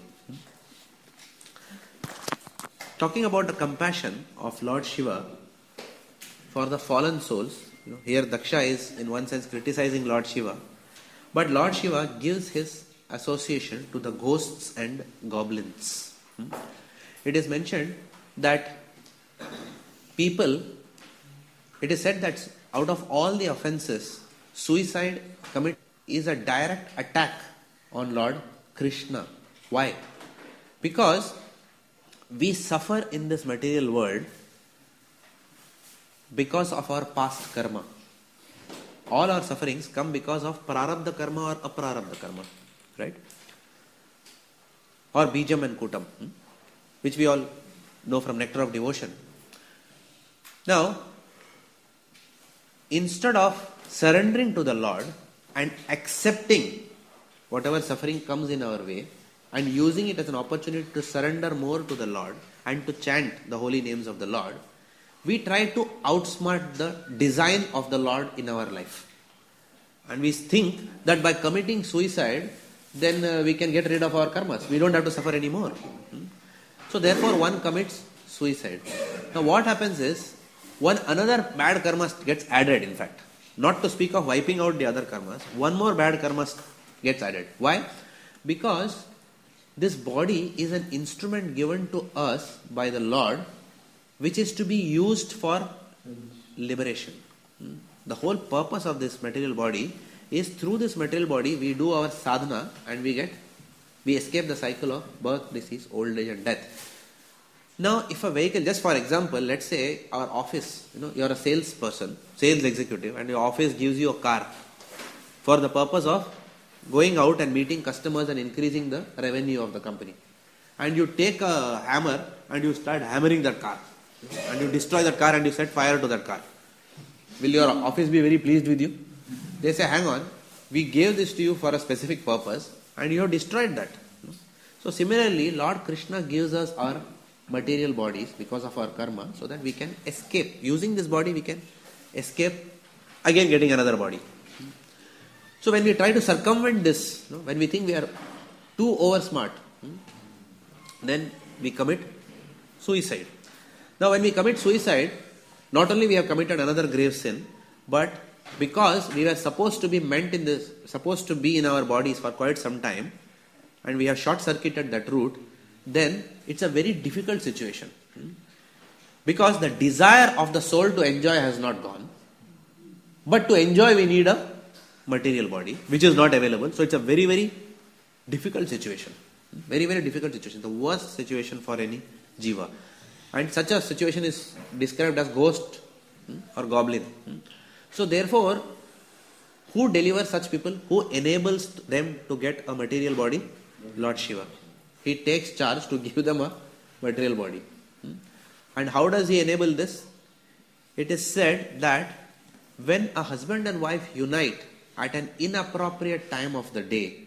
Talking about the compassion of Lord Shiva for the fallen souls, here Daksha is in one sense criticizing Lord Shiva, but Lord Shiva gives his association to the ghosts and goblins. It is mentioned that people, it is said that out of all the offenses, suicide commit is a direct attack on Lord Krishna. Why? Because we suffer in this material world because of our past karma. All our sufferings come because of prarabdha karma or aprarabdha karma, right? Or bijam and kutam, which we all know from Nectar of Devotion. Now, instead of surrendering to the Lord and accepting whatever suffering comes in our way and using it as an opportunity to surrender more to the Lord and to chant the holy names of the Lord, we try to outsmart the design of the Lord in our life. And we think that by committing suicide, then we can get rid of our karmas. We don't have to suffer anymore. So therefore one commits suicide. Now what happens is, another bad karma gets added, in fact. Not to speak of wiping out the other karmas, one more bad karma gets added. Why? Because this body is an instrument given to us by the Lord, which is to be used for liberation. The whole purpose of this material body is, through this material body we do our sadhana and we escape the cycle of birth, disease, old age and death. Now if a vehicle, just for example, let's say our office, you're a salesperson, sales executive, and your office gives you a car for the purpose of going out and meeting customers and increasing the revenue of the company. And you take a hammer and you start hammering that car. And you destroy that car and you set fire to that car. Will your office be very pleased with you? They say, hang on, we gave this to you for a specific purpose and you have destroyed that. So similarly, Lord Krishna gives us our material bodies because of our karma, so that we can escape. Using this body we can escape again getting another body. So when we try to circumvent this, when we think we are too over smart, then we commit suicide. Now when we commit suicide, not only we have committed another grave sin, but because we were supposed to be in our bodies for quite some time, and we have short-circuited that route, then it's a very difficult situation. Because the desire of the soul to enjoy has not gone. But to enjoy we need a material body, which is not available. So it's a very, very difficult situation. Very, very difficult situation. The worst situation for any jiva. And such a situation is described as ghost or goblin. So therefore, who delivers such people? Who enables them to get a material body? Lord Shiva. He takes charge to give them a material body. And how does he enable this? It is said that when a husband and wife unite at an inappropriate time of the day,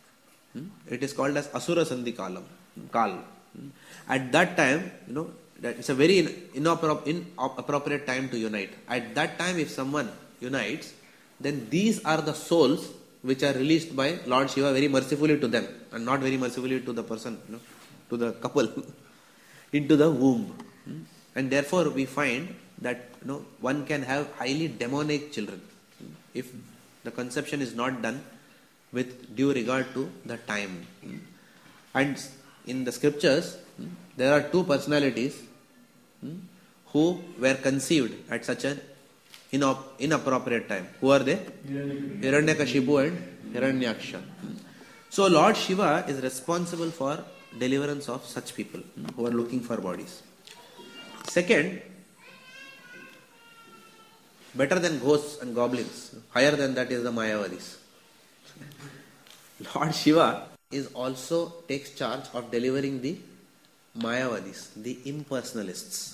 it is called as Asura Sandhi Kal. At that time, that it's a very inappropriate time to unite. At that time, if someone unites, then these are the souls which are released by Lord Shiva very mercifully to them, and not very mercifully to the person, to the couple, into the womb. And therefore we find that one can have highly demonic children if the conception is not done with due regard to the time. And in the scriptures, there are two personalities who were conceived at such an inappropriate time. Who are they? Hiranyakashipu and Hiranyaksha. So Lord Shiva is responsible for deliverance of such people who are looking for bodies. Second, better than ghosts and goblins, higher than that is the Mayavadis. Lord Shiva also takes charge of delivering the Mayavadis, the impersonalists.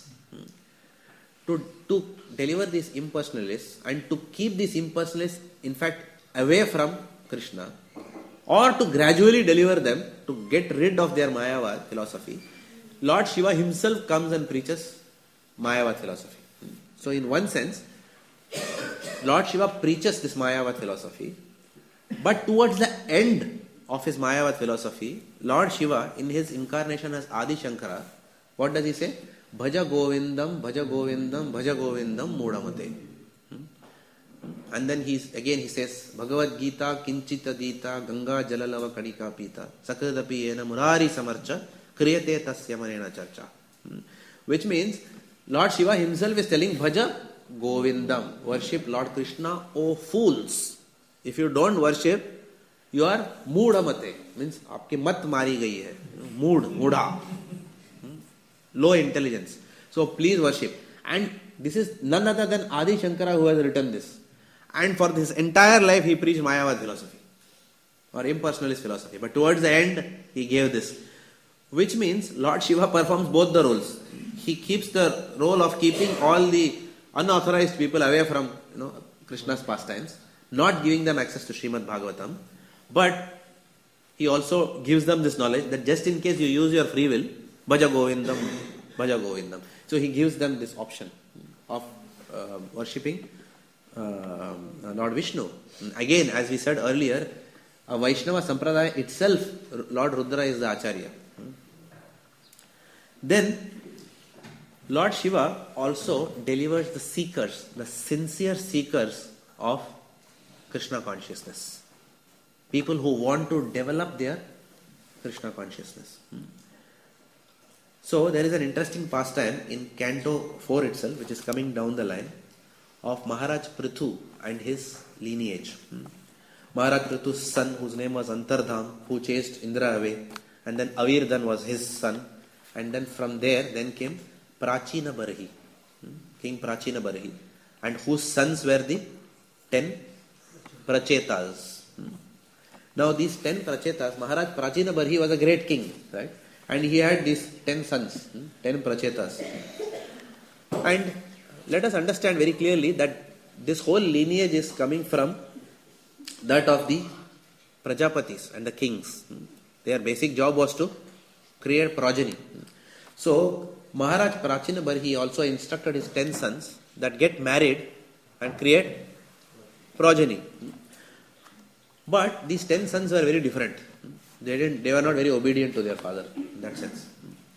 To deliver these impersonalists and to keep these impersonalists, in fact, away from Krishna, or to gradually deliver them, to get rid of their Mayavad philosophy, Lord Shiva himself comes and preaches Mayavad philosophy. So in one sense, Lord Shiva preaches this Mayavad philosophy, but towards the end of his Mayavad philosophy, Lord Shiva, in his incarnation as Adi Shankara, what does he say? Bhaja Govindam, Bhaja Govindam, Bhaja Govindam Mudamate. And then he says, Bhagavad Gita kinchita dita Ganga jalalava kadika pita Sakradapi ena murari samarcha kriyate tasya manena charcha. Which means Lord Shiva himself is telling Bhaja Govindam. Worship Lord Krishna, O fools. If you don't worship, you are moodamate. Means आपकी मत मारी गई है. Mooda. Low intelligence. So please worship. And this is none other than Adi Shankara who has written this. And for his entire life he preached Mayavad philosophy or impersonalist philosophy. But towards the end he gave this. Which means Lord Shiva performs both the roles. He keeps the role of keeping all the unauthorized people away from Krishna's pastimes, not giving them access to Srimad Bhagavatam, but he also gives them this knowledge that just in case you use your free will, Bhaja Govindam, Bhaja Govindam. So he gives them this option of worshipping Lord Vishnu. Again, as we said earlier, a Vaishnava Sampradaya itself, Lord Rudra is the Acharya. Then Lord Shiva also delivers the seekers, the sincere seekers of Krishna consciousness. People who want to develop their Krishna consciousness. So there is an interesting pastime in Canto 4 itself, which is coming down the line, of Maharaj Prithu and his lineage. Maharaj Prithu's son, whose name was Antardham, who chased Indra away, and then Avirdan was his son, and then from there then came Prachina Barhi, King Prachina Barhi, and whose sons were the 10 Prachetas. Now these 10 Prachetas, Maharaj Prachina Barhi was a great king, right? And he had these 10 sons, 10 Prachetas. And let us understand very clearly that this whole lineage is coming from that of the Prajapatis and the kings. Their basic job was to create progeny. So Maharaj Prachina Barhi also instructed his 10 sons that get married and create progeny. But these 10 sons were very different. They were not very obedient to their father in that sense.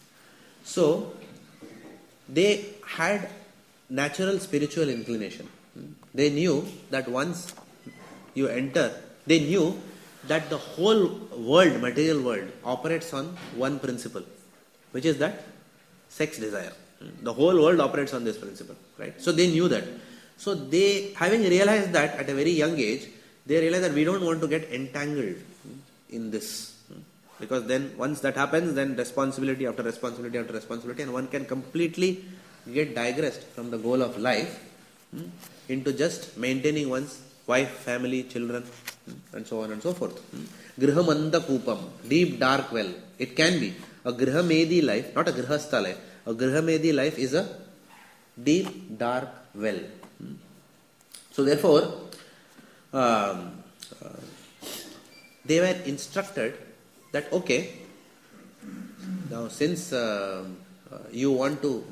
So they had natural spiritual inclination. They knew that once you enter, they knew that the whole world, material world, operates on one principle, which is that sex desire. The whole world operates on this principle, right? So they knew that. So they, having realized that at a very young age, they realized that we don't want to get entangled in this. Because then once that happens, then responsibility after responsibility after responsibility, and one can completely get digressed from the goal of life into just maintaining one's wife, family, children, and so on and so forth. Grihamanda Kupam, deep dark well. It can be a Grihamedi life, not a Grihastha life. A Grihamedi life is a deep dark well. So therefore, they were instructed that okay, now since you want to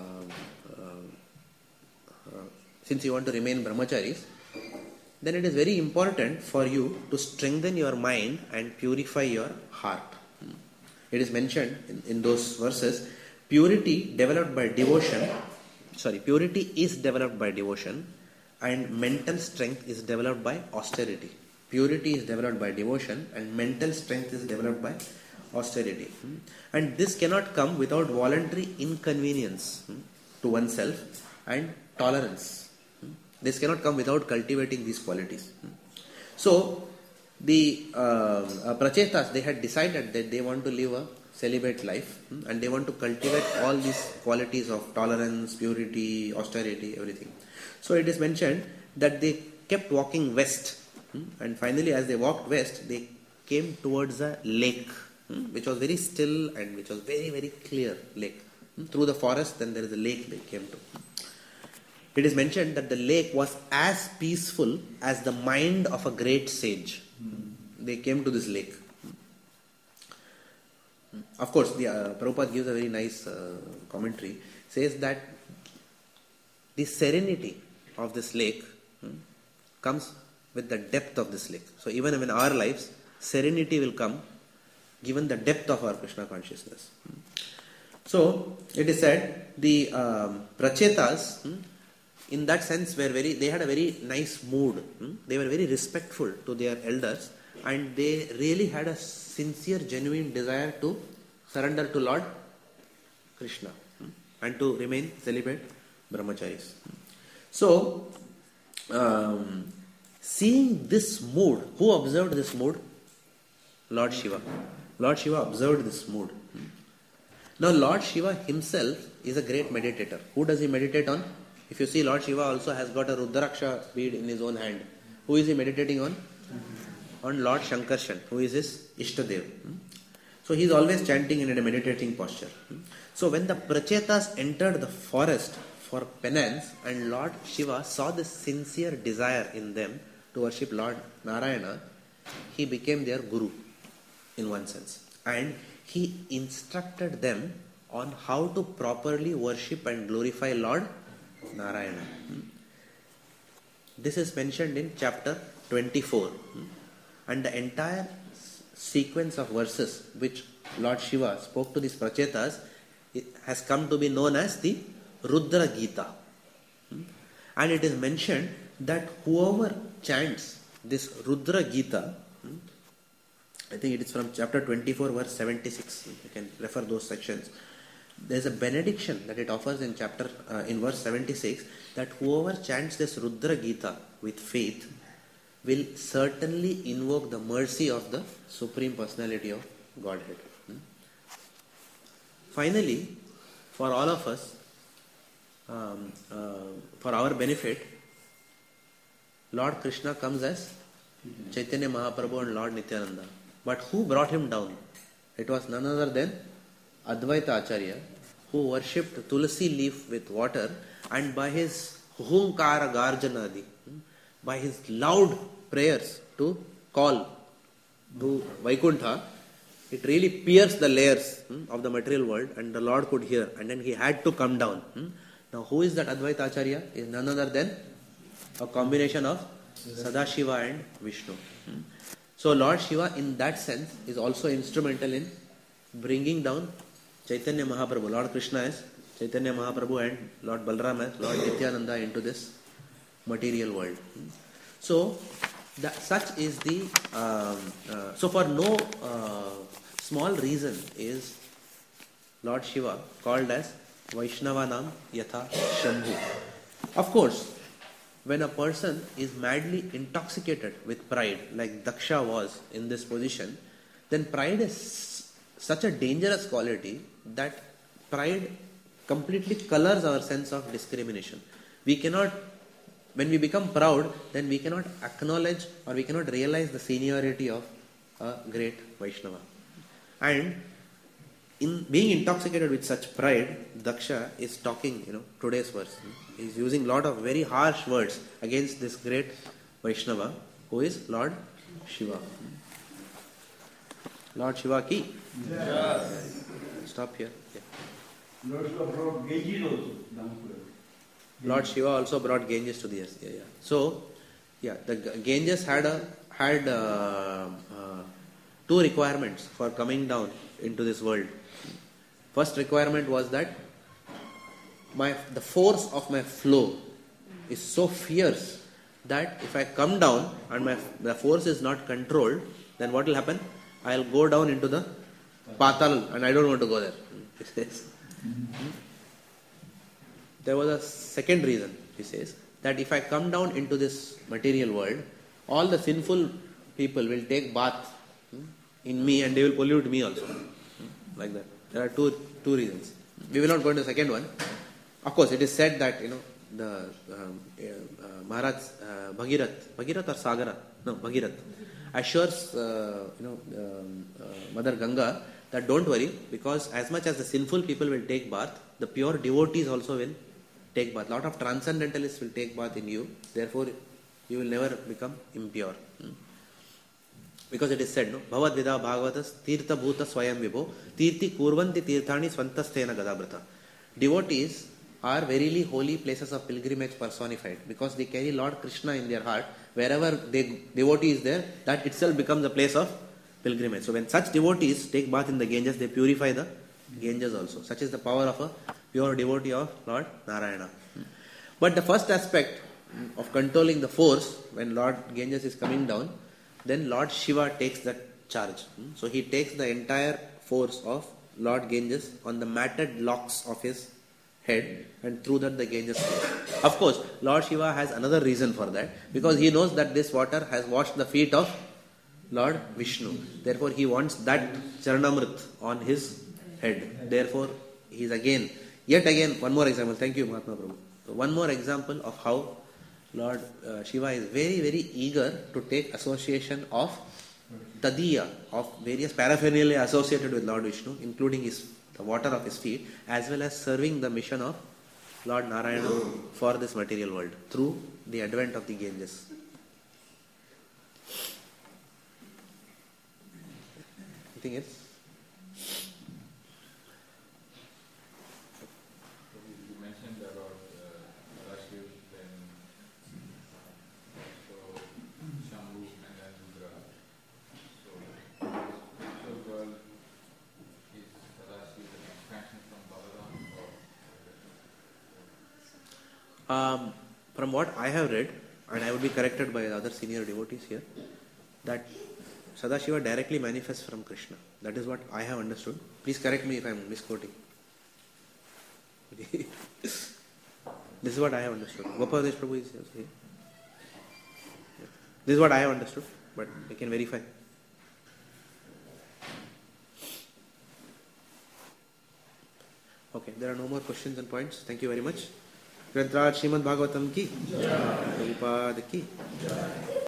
remain brahmacharis, then it is very important for you to strengthen your mind and purify your heart. It is mentioned in those verses, purity is developed by devotion, and mental strength is developed by austerity. Purity is developed by devotion and mental strength is developed by austerity. And this cannot come without voluntary inconvenience to oneself and tolerance. This cannot come without cultivating these qualities. So the Prachetas, they had decided that they want to live a celibate life and they want to cultivate all these qualities of tolerance, purity, austerity, everything. So it is mentioned that they kept walking west, and finally as they walked west, they came towards a lake, which was very still and which was very, very clear lake. Through the forest, then there is a lake they came to. It is mentioned that the lake was as peaceful as the mind of a great sage. They came to this lake. Of course, the Prabhupada gives a very nice commentary. Says that the serenity of this lake comes with the depth of this lake. So even in our lives, serenity will come given the depth of our Krishna consciousness. So it is said the Prachetas in that sense they had a very nice mood. They were very respectful to their elders, and they really had a sincere, genuine desire to surrender to Lord Krishna and to remain celibate brahmacharis. So, seeing this mood, who observed this mood? Lord Shiva. Lord Shiva observed this mood. Now, Lord Shiva himself is a great meditator. Who does he meditate on? If you see, Lord Shiva also has got a Rudraksha bead in his own hand. Who is he meditating on? On Lord Shankarshan, who is his Ishtadev. So he is always chanting in a meditating posture. So when the Prachetas entered the forest for penance, and Lord Shiva saw this sincere desire in them to worship Lord Narayana, he became their guru in one sense. And he instructed them on how to properly worship and glorify Lord Narayana. This is mentioned in chapter 24. And the entire sequence of verses which Lord Shiva spoke to these Prachetas has come to be known as the Rudra Gita. And it is mentioned that whoever chants this Rudra Gita, I think it is from chapter 24 verse 76, you can refer those sections. There is a benediction that it offers in verse 76, that whoever chants this Rudra Gita with faith will certainly invoke the mercy of the Supreme Personality of Godhead. Finally, for all of us, for our benefit, Lord Krishna comes as Chaitanya Mahaprabhu and Lord Nityananda. But who brought him down? It was none other than Advaita Acharya, who worshipped tulsi leaf with water, and by his hunkara garjanadi, by his loud prayers to call to Vaikuntha, it really pierced the layers of the material world, and the Lord could hear, and then he had to come down. Now who is that Advaita Acharya? Is none other than a combination of Sadashiva and Vishnu. So Lord Shiva in that sense is also instrumental in bringing down Chaitanya Mahaprabhu. Lord Krishna is Chaitanya Mahaprabhu and Lord Balram as Lord Nityananda into this material world. So such is the so for no small reason is Lord Shiva called as Vaishnavanam Yatha Shambhu. Of course, when a person is madly intoxicated with pride, like Daksha was in this position, then pride is such a dangerous quality that pride completely colors our sense of discrimination. We cannot, when we become proud, then we cannot acknowledge or we cannot realize the seniority of a great Vaishnava. And in being intoxicated with such pride, Daksha is talking, today's verse. He is using a lot of very harsh words against this great Vaishnava, who is Lord Shiva. Lord Shiva ki. Yes. Stop here. Yeah. Lord Shiva brought Ganges also. Lord Shiva also brought Ganges to the earth. Yeah. So, the Ganges had two requirements for coming down into this world. First requirement was that the force of my flow is so fierce that if I come down and the force is not controlled, then what will happen? I will go down into the Patal and I don't want to go there. There was a second reason, he says, that if I come down into this material world, all the sinful people will take bath in me and they will pollute me also. Like that. There are two reasons. We will not go into the second one. Of course, it is said that, the Maharaj Bhagirath or Sagara? No, Bhagirath assures, Mother Ganga that don't worry, because as much as the sinful people will take bath, the pure devotees also will take bath. A lot of transcendentalists will take bath in you. Therefore, you will never become impure. Because it is said, Bhavad Vida Bhagavatas Tirtha Bhuta Swayam Vibho Tirti Kurvanti Tirthani Swantastena Gadabrata. Devotees are verily holy places of pilgrimage personified, because they carry Lord Krishna in their heart. Wherever devotee is there, that itself becomes a place of pilgrimage. So when such devotees take bath in the Ganges, they purify the Ganges also. Such is the power of a pure devotee of Lord Narayana. But the first aspect of controlling the force, when Lord Ganges is coming down, then Lord Shiva takes that charge. So he takes the entire force of Lord Ganges on the matted locks of his head, and through that the Ganges flows. Of course, Lord Shiva has another reason for that, because he knows that this water has washed the feet of Lord Vishnu. Therefore, he wants that Charanamrit on his head. Therefore, he is yet again, one more example. Thank you, Mahatma Prabhu. So one more example of how Lord Shiva is very, very eager to take association of Tadiya, of various paraphernalia associated with Lord Vishnu, including the water of his feet, as well as serving the mission of Lord Narayana for this material world through the advent of the Ganges. Anything else? You mentioned about Rashiv, then also Shambhu and then Rudra. So spiritual world is Rashiv an expansion from Balaram, or From what I have read, and I would be corrected by the other senior devotees here, that Sadashiva directly manifests from Krishna. That is what I have understood. Please correct me if I am misquoting. This is what I have understood. Gopaladesh Prabhu is here. This is what I have understood, but we can verify. Okay, there are no more questions and points. Thank you very much. Grantraj Srimad Bhagavatam ki, Prabhupada ki.